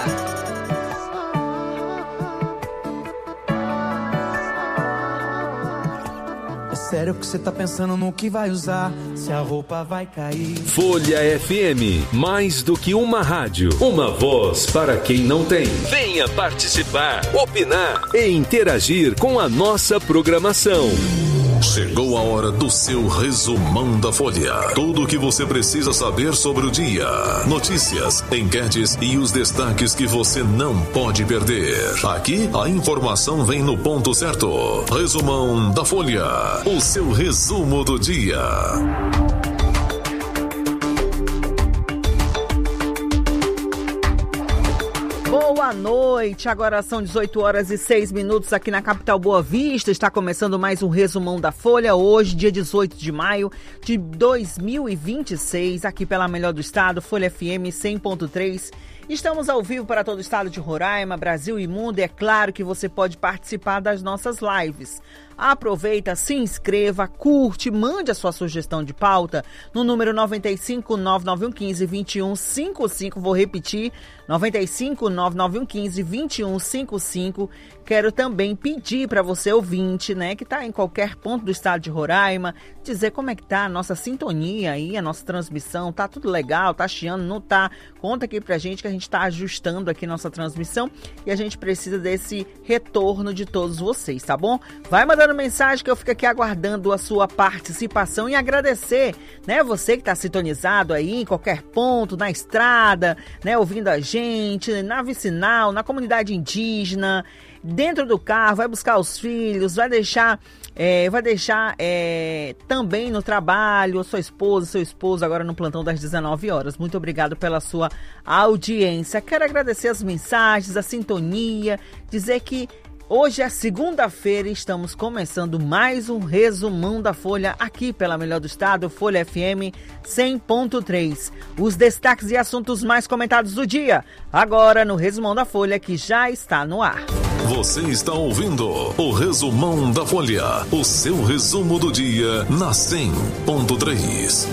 É sério que você tá pensando no que vai usar, se a roupa vai cair. Folha F M, mais do que uma rádio, uma voz para quem não tem. Venha participar, opinar e interagir com a nossa programação. Chegou a hora do seu resumão da Folha. Tudo o que você precisa saber sobre o dia. Notícias, enquetes e os destaques que você não pode perder. Aqui, a informação vem no ponto certo. Resumão da Folha. O seu resumo do dia. Boa noite, agora são dezoito horas e seis minutos aqui na capital Boa Vista. Está começando mais um resumão da Folha, hoje, dia dezoito de maio de dois mil e vinte e seis, aqui pela Melhor do Estado, Folha F M cem ponto três. Estamos ao vivo para todo o estado de Roraima, Brasil e mundo, e é claro que você pode participar das nossas lives. Aproveita, se inscreva, curte, mande a sua sugestão de pauta no número nove cinco nove nove um um cinco dois um cinco cinco. Vou repetir, nove cinco nove nove um um cinco dois um cinco cinco. Quero também pedir para você, ouvinte, né, que está em qualquer ponto do estado de Roraima, dizer como é que tá a nossa sintonia aí, a nossa transmissão. Tá tudo legal? Tá chiando? Não tá? Conta aqui pra gente que a gente tá ajustando aqui nossa transmissão e a gente precisa desse retorno de todos vocês, tá bom? Vai mandando mensagem que eu fico aqui aguardando a sua participação e agradecer, né, você que tá sintonizado aí em qualquer ponto, na estrada, né, ouvindo a gente, na vicinal, na comunidade indígena, dentro do carro, vai buscar os filhos, vai deixar É, vai deixar é, também no trabalho, sua esposa, seu esposo, agora no plantão das dezenove horas. Muito obrigado pela sua audiência. Quero agradecer as mensagens, a sintonia, dizer que hoje é segunda-feira e estamos começando mais um resumão da Folha aqui pela Melhor do Estado, Folha F M cem ponto três. Os destaques e assuntos mais comentados do dia, agora no resumão da Folha que já está no ar. Você está ouvindo o Resumão da Folha, o seu resumo do dia na cem ponto três.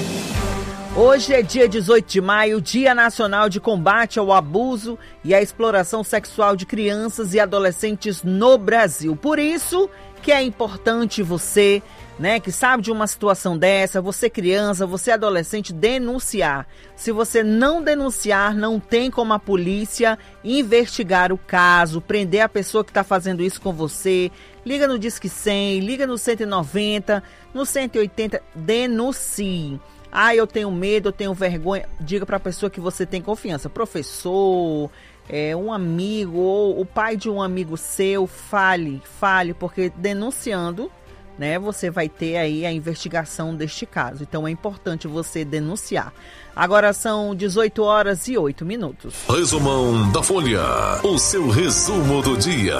Hoje é dia dezoito de maio, Dia Nacional de Combate ao Abuso e à Exploração Sexual de Crianças e Adolescentes no Brasil. Por isso que é importante você, né, que sabe de uma situação dessa, você criança, você adolescente, denunciar. Se você não denunciar, não tem como a polícia investigar o caso, prender a pessoa que está fazendo isso com você. Liga no Disque cem, liga no cento e noventa, no cento e oitenta, denuncie. Ah, eu tenho medo, eu tenho vergonha. Diga para a pessoa que você tem confiança. Professor, é, um amigo ou o pai de um amigo seu, fale, fale, porque denunciando, né, você vai ter aí a investigação deste caso. Então é importante você denunciar. Agora são dezoito horas e oito minutos. Resumão da Folha, o seu resumo do dia.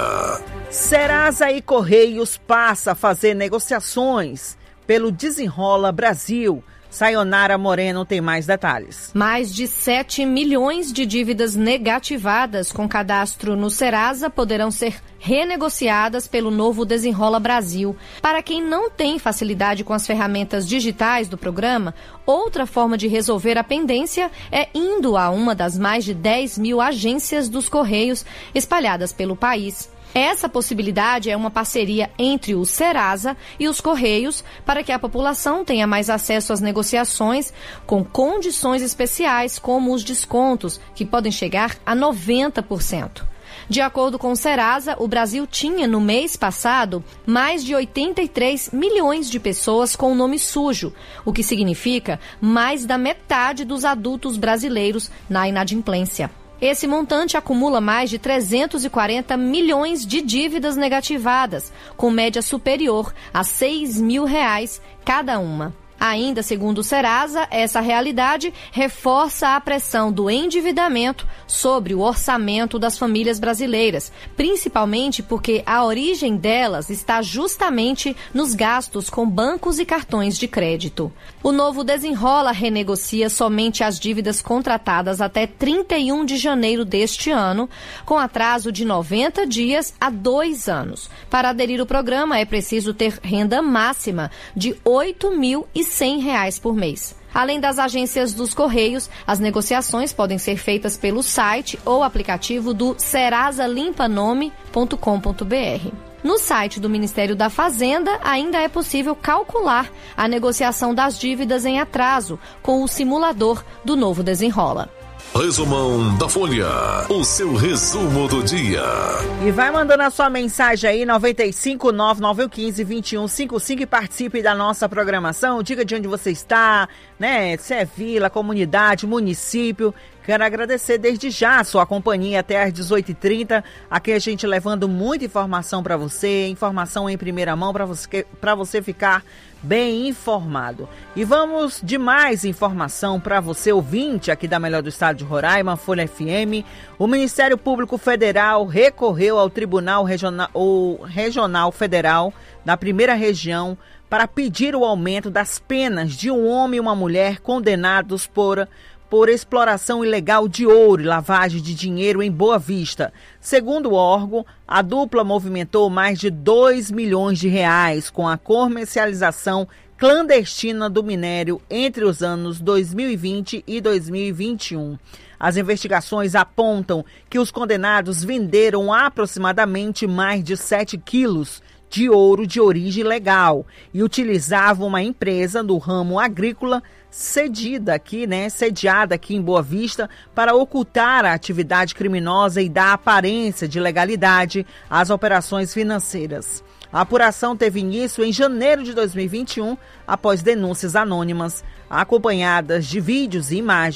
Serasa e Correios passa a fazer negociações pelo Desenrola Brasil. Sayonara Moreno tem mais detalhes. Mais de sete milhões de dívidas negativadas com cadastro no Serasa poderão ser renegociadas pelo novo Desenrola Brasil. Para quem não tem facilidade com as ferramentas digitais do programa, outra forma de resolver a pendência é indo a uma das mais de dez mil agências dos Correios espalhadas pelo país. Essa possibilidade é uma parceria entre o Serasa e os Correios para que a população tenha mais acesso às negociações com condições especiais, como os descontos, que podem chegar a noventa por cento. De acordo com o Serasa, o Brasil tinha, no mês passado, mais de oitenta e três milhões de pessoas com o nome sujo, o que significa mais da metade dos adultos brasileiros na inadimplência. Esse montante acumula mais de trezentos e quarenta milhões de dívidas negativadas, com média superior a seis mil reais cada uma. Ainda segundo o Serasa, essa realidade reforça a pressão do endividamento sobre o orçamento das famílias brasileiras, principalmente porque a origem delas está justamente nos gastos com bancos e cartões de crédito. O novo Desenrola renegocia somente as dívidas contratadas até trinta e um de janeiro deste ano, com atraso de noventa dias a dois anos. Para aderir ao programa é preciso ter renda máxima de oito mil e cem reais por mês. Além das agências dos Correios, as negociações podem ser feitas pelo site ou aplicativo do serasa limpa nome ponto com ponto b r. No site do Ministério da Fazenda, ainda é possível calcular a negociação das dívidas em atraso com o simulador do novo Desenrola. Resumão da Folha, o seu resumo do dia. E vai mandando a sua mensagem aí, nove cinco nove nove um cinco dois um cinco cinco, e participe da nossa programação. Diga de onde você está, né? Se é vila, comunidade, município. Quero agradecer desde já a sua companhia até às dezoito e trinta. Aqui a gente levando muita informação para você, informação em primeira mão para você, para você ficar bem informado. E vamos de mais informação para você, ouvinte aqui da Melhor do Estado de Roraima, Folha F M. O Ministério Público Federal recorreu ao Tribunal Regional, ou Regional Federal da Primeira Região para pedir o aumento das penas de um homem e uma mulher condenados por... por exploração ilegal de ouro e lavagem de dinheiro em Boa Vista. Segundo o órgão, a dupla movimentou mais de dois milhões de reais com a comercialização clandestina do minério entre os anos dois mil e vinte e dois mil e vinte e um. As investigações apontam que os condenados venderam aproximadamente mais de sete quilos de ouro de origem legal e utilizavam uma empresa do ramo agrícola cedida aqui, né, sediada aqui em Boa Vista para ocultar a atividade criminosa e dar aparência de legalidade às operações financeiras. A apuração teve início em janeiro de dois mil e vinte e um, após denúncias anônimas, acompanhadas de vídeos e imagens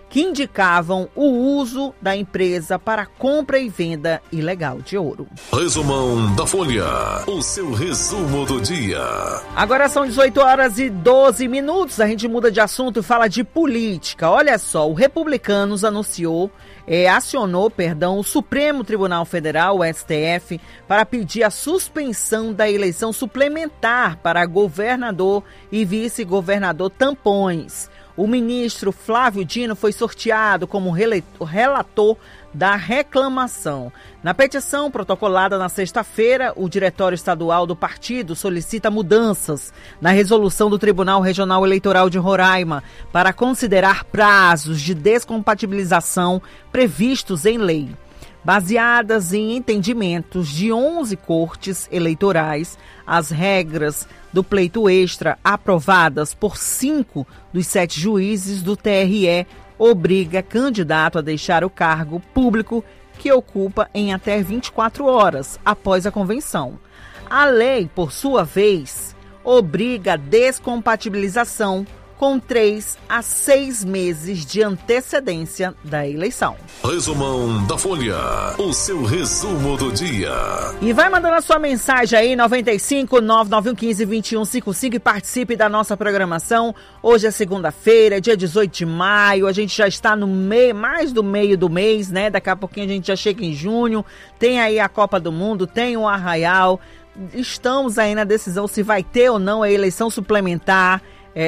que indicavam o uso da empresa para compra e venda ilegal de ouro. Resumão da Folha, o seu resumo do dia. Agora são dezoito horas e doze minutos, a gente muda de assunto e fala de política. Olha só, o Republicanos anunciou, é, acionou, perdão, o Supremo Tribunal Federal, o S T F, para pedir a suspensão da eleição suplementar para governador e vice-governador tampões. O ministro Flávio Dino foi sorteado como relator da reclamação. Na petição protocolada na sexta-feira, o Diretório Estadual do partido solicita mudanças na resolução do Tribunal Regional Eleitoral de Roraima para considerar prazos de descompatibilização previstos em lei. Baseadas em entendimentos de onze cortes eleitorais, as regras do pleito extra aprovadas por cinco dos sete juízes do T R E obriga candidato a deixar o cargo público que ocupa em até vinte e quatro horas após a convenção. A lei, por sua vez, obriga a descompatibilização com três a seis meses de antecedência da eleição. Resumão da Folha, o seu resumo do dia. E vai mandando a sua mensagem aí, noventa e cinco, nove nove um um cinco, dois um cinco cinco, e participe da nossa programação. Hoje é segunda-feira, dia dezoito de maio, a gente já está no meio, mais do meio do mês, né? Daqui a pouquinho a gente já chega em junho, tem aí a Copa do Mundo, tem o Arraial, estamos aí na decisão se vai ter ou não a eleição suplementar.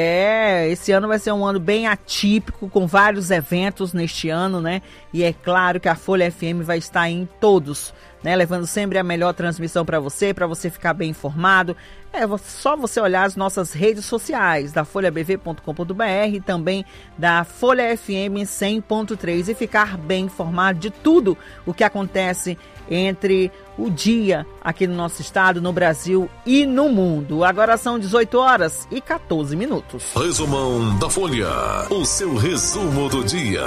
É, esse ano vai ser um ano bem atípico, com vários eventos neste ano, né? E é claro que a Folha F M vai estar em todos, né? Levando sempre a melhor transmissão para você, para você ficar bem informado. É só você olhar as nossas redes sociais, da folha b v ponto com ponto b r e também da Folha F M cem ponto três, e ficar bem informado de tudo o que acontece entre o dia aqui no nosso estado, no Brasil e no mundo. Agora são dezoito horas e quatorze minutos. Resumão da Folha, o seu resumo do dia.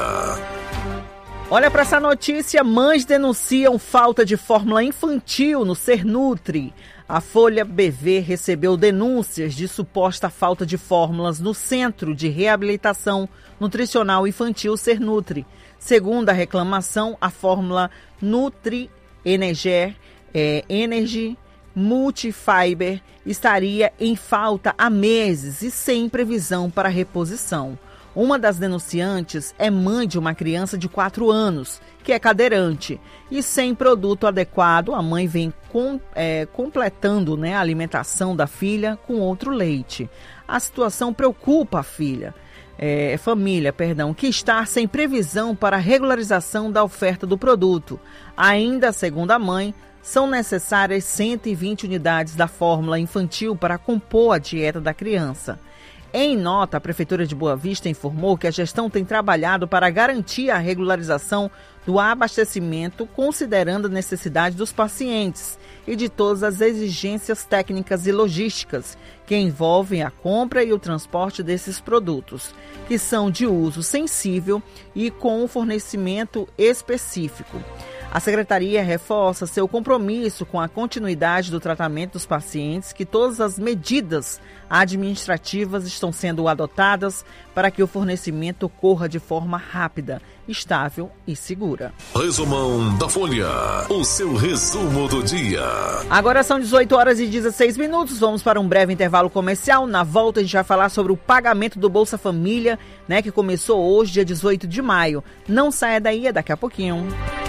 Olha para essa notícia, mães denunciam falta de fórmula infantil no Sernutri. A Folha B V recebeu denúncias de suposta falta de fórmulas no Centro de Reabilitação Nutricional Infantil Sernutri. Segundo a reclamação, a fórmula Nutri Energer, é, Energy Multifiber estaria em falta há meses e sem previsão para reposição. Uma das denunciantes é mãe de uma criança de quatro anos, que é cadeirante, e sem produto adequado, a mãe vem com, é, completando, né, a alimentação da filha com outro leite. A situação preocupa a filha, é, família, perdão, que está sem previsão para a regularização da oferta do produto. Ainda, segundo a mãe, são necessárias cento e vinte unidades da fórmula infantil para compor a dieta da criança. Em nota, a Prefeitura de Boa Vista informou que a gestão tem trabalhado para garantir a regularização do abastecimento, considerando a necessidade dos pacientes e de todas as exigências técnicas e logísticas que envolvem a compra e o transporte desses produtos, que são de uso sensível e com um fornecimento específico. A Secretaria reforça seu compromisso com a continuidade do tratamento dos pacientes, que todas as medidas administrativas estão sendo adotadas para que o fornecimento ocorra de forma rápida, estável e segura. Resumão da Folha, o seu resumo do dia. Agora são dezoito horas e dezesseis minutos, vamos para um breve intervalo comercial. Na volta a gente vai falar sobre o pagamento do Bolsa Família, né, que começou hoje, dia dezoito de maio. Não saia daí, é daqui a pouquinho.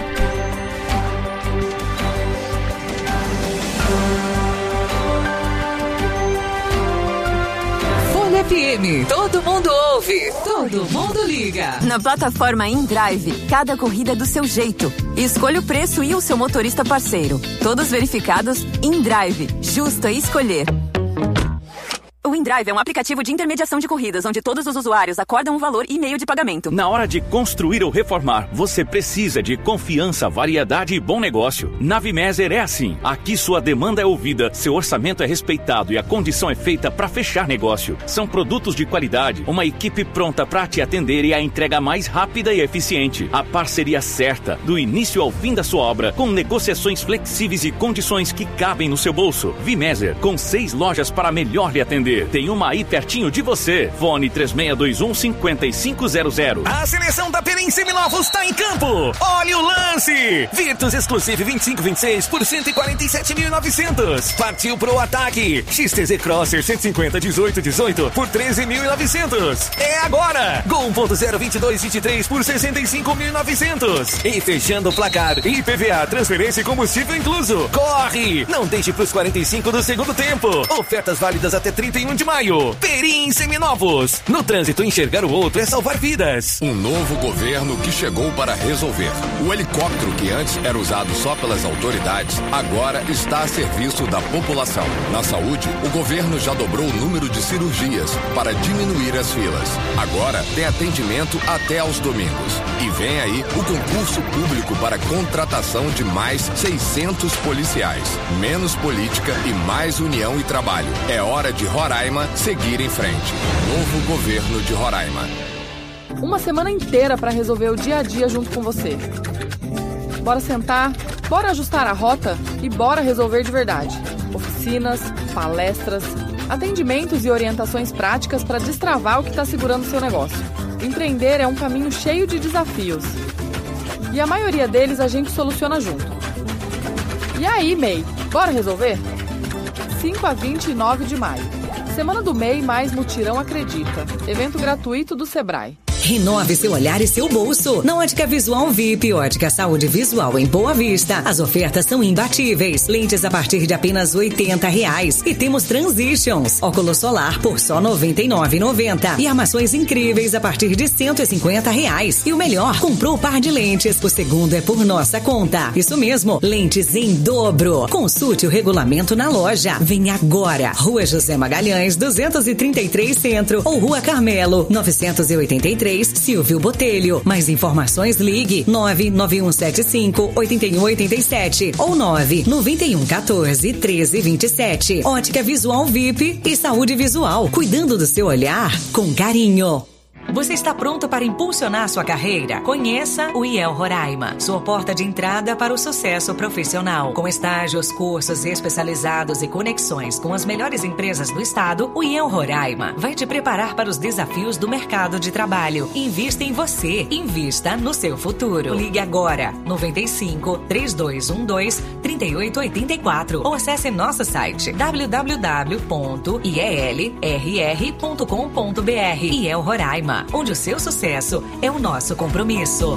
F M, todo mundo ouve, todo mundo liga. Na plataforma InDrive, cada corrida é do seu jeito. Escolha o preço e o seu motorista parceiro. Todos verificados, InDrive, justo é escolher. O InDrive é um aplicativo de intermediação de corridas, onde todos os usuários acordam um valor e meio de pagamento. Na hora de construir ou reformar, você precisa de confiança, variedade e bom negócio. Na Vimeser é assim. Aqui sua demanda é ouvida, seu orçamento é respeitado e a condição é feita para fechar negócio. São produtos de qualidade, uma equipe pronta para te atender e a entrega mais rápida e eficiente. A parceria certa, do início ao fim da sua obra, com negociações flexíveis e condições que cabem no seu bolso. Vimeser, com seis lojas para melhor lhe atender. construir. Tem uma aí pertinho de você. Fone três seis dois um, cinco cinco zero zero. A seleção da Perim Seminovos está em campo. Olha o lance. Virtus Exclusive vinte e cinco vinte e seis por cento e quarenta e sete mil e novecentos. Partiu pro ataque. X T Z Crosser cento e cinquenta dezoito dezoito por treze mil e novecentos. É agora. Gol um ponto zero vinte e dois vinte e três por sessenta e cinco mil e novecentos. E fechando o placar, I P V A, transferência e combustível incluso. Corre. Não deixe pros quarenta e cinco do segundo tempo. Ofertas válidas até trinta e um de maio. Perim Seminovos. No trânsito, enxergar o outro é salvar vidas. Um novo governo que chegou para resolver. O helicóptero que antes era usado só pelas autoridades, agora está a serviço da população. Na saúde, o governo já dobrou o número de cirurgias para diminuir as filas. Agora tem atendimento até aos domingos. E vem aí o concurso público para contratação de mais seiscentos policiais. Menos política e mais união e trabalho. É hora de Roraima seguir em frente. Novo governo de Roraima. Uma semana inteira para resolver o dia a dia junto com você. Bora sentar, bora ajustar a rota e bora resolver de verdade. Oficinas, palestras, atendimentos e orientações práticas para destravar o que está segurando seu negócio. Empreender é um caminho cheio de desafios. E a maioria deles a gente soluciona junto. E aí, M E I, bora resolver? cinco a vinte e nove de maio. Semana do M E I mais Mutirão Acredita. Evento gratuito do Sebrae. Renove seu olhar e seu bolso. Na Ótica Visual V I P Ótica Saúde Visual em Boa Vista, as ofertas são imbatíveis. Lentes a partir de apenas oitenta reais. E temos Transitions. Óculos solar por só noventa e nove reais e noventa centavos. E armações incríveis a partir de cento e cinquenta reais. E o melhor, comprou o par de lentes. O segundo é por nossa conta. Isso mesmo, lentes em dobro. Consulte o regulamento na loja. Vem agora. Rua José Magalhães, duzentos e trinta e três Centro. Ou Rua Carmelo, novecentos e oitenta e três, Silvio Botelho. Mais informações, ligue nove nove um sete cinco, oito um oito sete ou nove nove um um quatro, treze vinte e sete. Ótica Visual V I P e Saúde Visual, cuidando do seu olhar com carinho. Você está pronto para impulsionar sua carreira? Conheça o I E L Roraima, sua porta de entrada para o sucesso profissional. Com estágios, cursos especializados e conexões com as melhores empresas do estado, o I E L Roraima vai te preparar para os desafios do mercado de trabalho. Invista em você, invista no seu futuro. Ligue agora, noventa e cinco, trinta e dois doze, trinta e oito oitenta e quatro ou acesse nosso site w w w ponto i e l r r ponto com ponto b r. I E L Roraima, onde o seu sucesso é o nosso compromisso.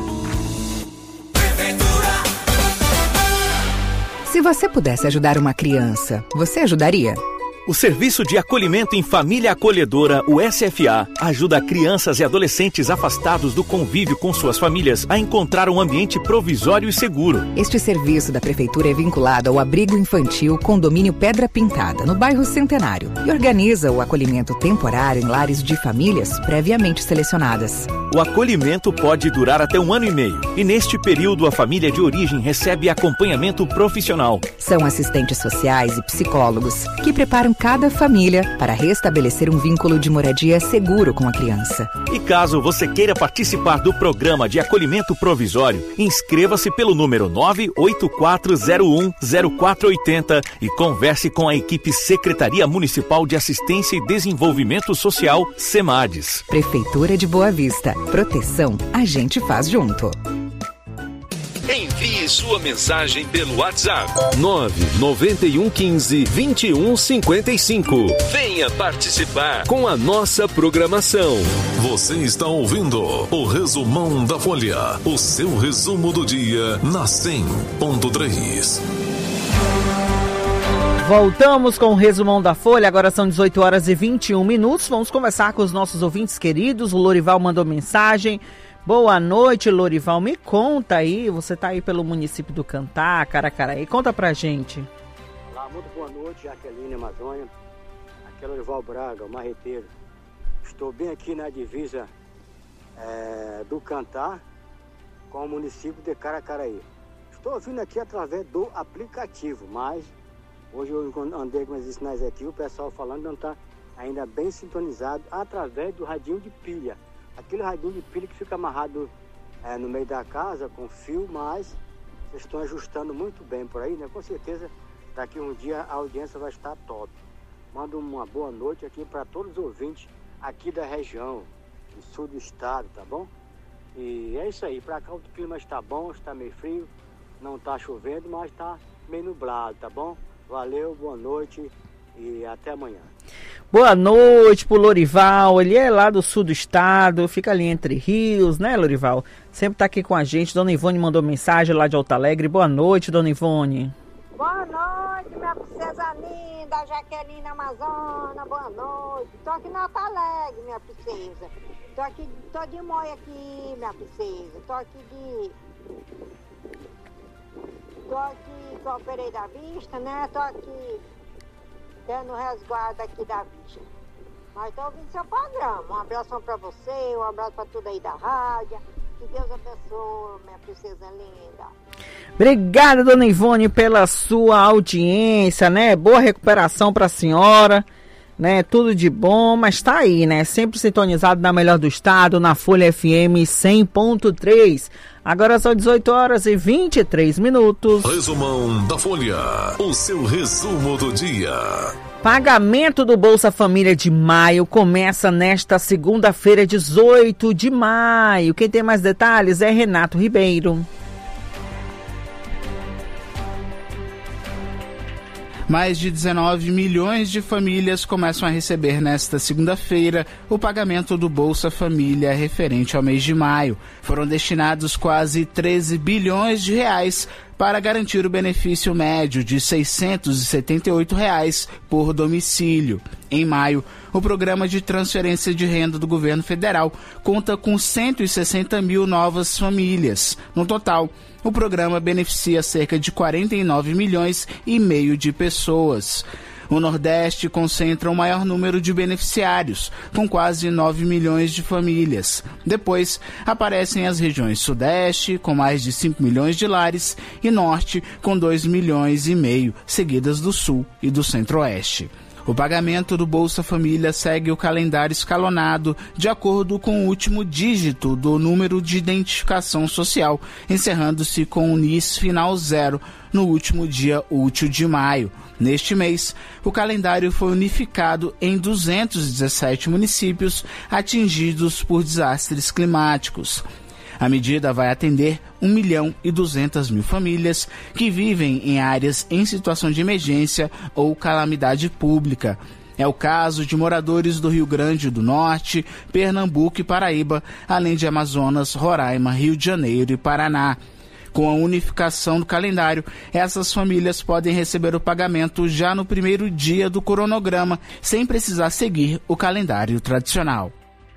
Se você pudesse ajudar uma criança, você ajudaria? O Serviço de Acolhimento em Família Acolhedora, o S F A, ajuda crianças e adolescentes afastados do convívio com suas famílias a encontrar um ambiente provisório e seguro. Este serviço da Prefeitura é vinculado ao Abrigo Infantil Condomínio Pedra Pintada, no bairro Centenário, e organiza o acolhimento temporário em lares de famílias previamente selecionadas. O acolhimento pode durar até um ano e meio, e neste período a família de origem recebe acompanhamento profissional. São assistentes sociais e psicólogos que preparam cada família para restabelecer um vínculo de moradia seguro com a criança. E caso você queira participar do programa de acolhimento provisório, inscreva-se pelo número nove oito quatro zero um zero quatro oito zero e converse com a equipe Secretaria Municipal de Assistência e Desenvolvimento Social, SEMADES. Prefeitura de Boa Vista. Proteção a gente faz junto. Envie sua mensagem pelo WhatsApp nove nove um um cinco, dois um cinco cinco. Venha participar com a nossa programação. Você está ouvindo o Resumão da Folha, o seu resumo do dia na cem ponto três. Voltamos com o Resumão da Folha, agora são dezoito horas e vinte e um minutos. Vamos conversar com os nossos ouvintes queridos. O Lorival mandou mensagem. Boa noite, Lorival. Me conta aí, você está aí pelo município do Cantá, Caracaraí. Conta pra gente. Olá, muito boa noite, Jaqueline Amazônia. Aqui é Lorival Braga, o marreteiro. Estou bem aqui na divisa é, do Cantá com o município de Caracaraí. Estou ouvindo aqui através do aplicativo, mas hoje eu andei com os sinais aqui, o pessoal falando não está ainda bem sintonizado através do radinho de pilha. Aquele radinho de pilha que fica amarrado é, no meio da casa com fio, mas vocês estão ajustando muito bem por aí, né? Com certeza daqui um dia a audiência vai estar top. Mando uma boa noite aqui para todos os ouvintes aqui da região, do sul do estado, tá bom? E é isso aí, para cá o clima está bom, está meio frio, não está chovendo, mas está meio nublado, tá bom? Valeu, boa noite e até amanhã. Boa noite pro Lorival, ele é lá do sul do estado, fica ali entre rios, né, Lorival? Sempre tá aqui com a gente. Dona Ivone mandou mensagem lá de Alto Alegre. Boa noite, Dona Ivone. Boa noite, minha princesa linda, Jaqueline Amazona, boa noite. Tô aqui no Alto Alegre, minha princesa. Tô aqui, tô de Moia aqui, minha princesa. Tô aqui de... Tô aqui com o Operei da Vista, né? Tô aqui dando resguardo aqui da vista. Mas tô ouvindo seu programa. Um abração pra você, um abraço pra tudo aí da rádio. Que Deus abençoe, minha princesa linda. Obrigada, Dona Ivone, pela sua audiência, né? Boa recuperação pra senhora, né? Tudo de bom, mas tá aí, né? Sempre sintonizado na melhor do estado, na Folha F M cem ponto três. Agora são dezoito horas e vinte e três minutos. Resumão da Folha, o seu resumo do dia. Pagamento do Bolsa Família de maio começa nesta segunda-feira, dezoito de maio. Quem tem mais detalhes é Renato Ribeiro. Mais de dezenove milhões de famílias começam a receber nesta segunda-feira o pagamento do Bolsa Família referente ao mês de maio. Foram destinados quase treze bilhões de reais para garantir o benefício médio de seiscentos e setenta e oito reais por domicílio. Em maio, o programa de transferência de renda do governo federal conta com cento e sessenta mil novas famílias. No total, o programa beneficia cerca de quarenta e nove milhões e meio de pessoas. O Nordeste concentra o maior número de beneficiários, com quase nove milhões de famílias. Depois, aparecem as regiões Sudeste, com mais de cinco milhões de lares, e Norte, com dois milhões e meio, seguidas do Sul e do Centro-Oeste. O pagamento do Bolsa Família segue o calendário escalonado de acordo com o último dígito do número de identificação social, encerrando-se com o N I S final zero no último dia útil de maio. Neste mês, o calendário foi unificado em duzentos e dezessete municípios atingidos por desastres climáticos. A medida vai atender um milhão e duzentas mil famílias que vivem em áreas em situação de emergência ou calamidade pública. É o caso de moradores do Rio Grande do Norte, Pernambuco e Paraíba, além de Amazonas, Roraima, Rio de Janeiro e Paraná. Com a unificação do calendário, essas famílias podem receber o pagamento já no primeiro dia do cronograma, sem precisar seguir o calendário tradicional.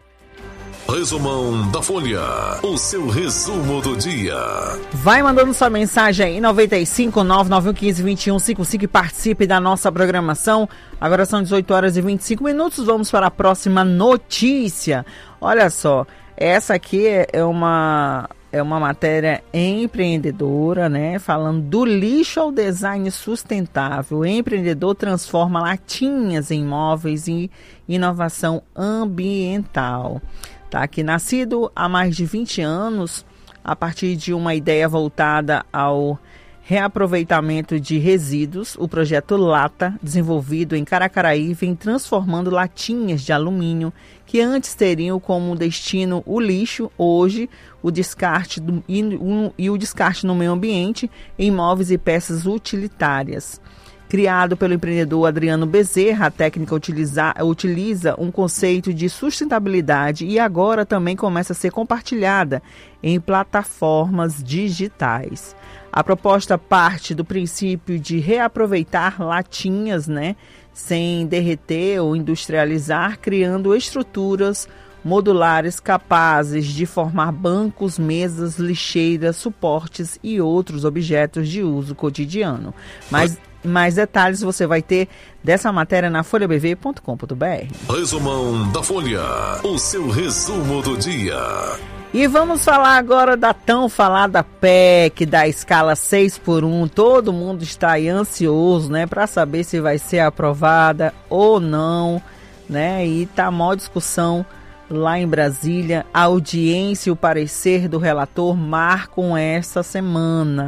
Resumão da Folha, o seu resumo do dia. Vai mandando sua mensagem aí, noventa e cinco, nove nove um, um cinco, dois um cinco cinco, e participe da nossa programação. Agora são dezoito horas e vinte e cinco minutos, vamos para a próxima notícia. Olha só, essa aqui é uma, é uma matéria empreendedora, né? Falando do lixo ao design sustentável. O empreendedor transforma latinhas em móveis e inovação ambiental. Tá aqui, nascido há mais de vinte anos, a partir de uma ideia voltada ao reaproveitamento de resíduos, o projeto Lata, desenvolvido em Caracaraí, vem transformando latinhas de alumínio que antes teriam como destino o lixo, hoje o descarte do, e, um, e o descarte no meio ambiente em móveis e peças utilitárias. Criado pelo empreendedor Adriano Bezerra, a técnica utiliza, utiliza um conceito de sustentabilidade e agora também começa a ser compartilhada em plataformas digitais. A proposta parte do princípio de reaproveitar latinhas, né, sem derreter ou industrializar, criando estruturas modulares capazes de formar bancos, mesas, lixeiras, suportes e outros objetos de uso cotidiano. Mas mais detalhes você vai ter dessa matéria na folha b v ponto com ponto b r. Resumão da Folha, o seu resumo do dia. E vamos falar agora da tão falada P E C, da escala seis por um. Todo mundo está aí ansioso, né, para saber se vai ser aprovada ou não, né? E tá a maior discussão lá em Brasília. A audiência e o parecer do relator marcam esta semana.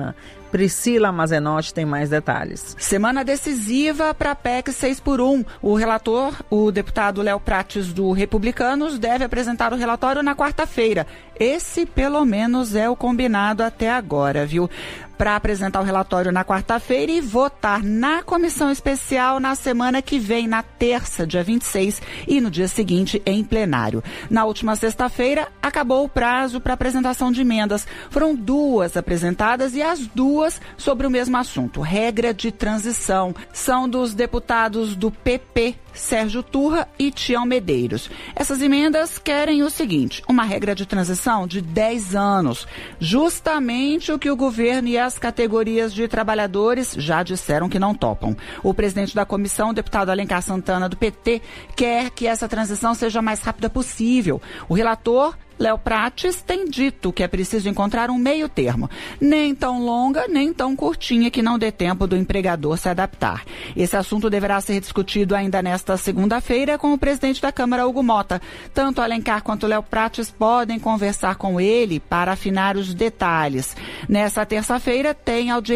Priscila Mazenotti tem mais detalhes. Semana decisiva para a P E C seis por um. O relator, o deputado Léo Prates do Republicanos, deve apresentar o relatório na quarta-feira. Esse, pelo menos, é o combinado até agora, viu? Para apresentar o relatório na quarta-feira e votar na comissão especial na semana que vem, na terça, dia vinte e seis, e no dia seguinte em plenário. Na última sexta-feira, acabou o prazo para apresentação de emendas. Foram duas apresentadas e as duas sobre o mesmo assunto, regra de transição. São dos deputados do P P, Sérgio Turra e Tião Medeiros. Essas emendas querem o seguinte, uma regra de transição de dez anos, justamente o que o governo e as categorias de trabalhadores já disseram que não topam. O presidente da comissão, o deputado Alencar Santana, do P T, quer que essa transição seja a mais rápida possível. O relator, Léo Prates, tem dito que é preciso encontrar um meio termo, nem tão longa, nem tão curtinha, que não dê tempo do empregador se adaptar. Esse assunto deverá ser discutido ainda nesta segunda-feira com o presidente da Câmara, Hugo Mota. Tanto Alencar quanto Léo Prates podem conversar com ele para afinar os detalhes. Nessa terça-feira tem audiência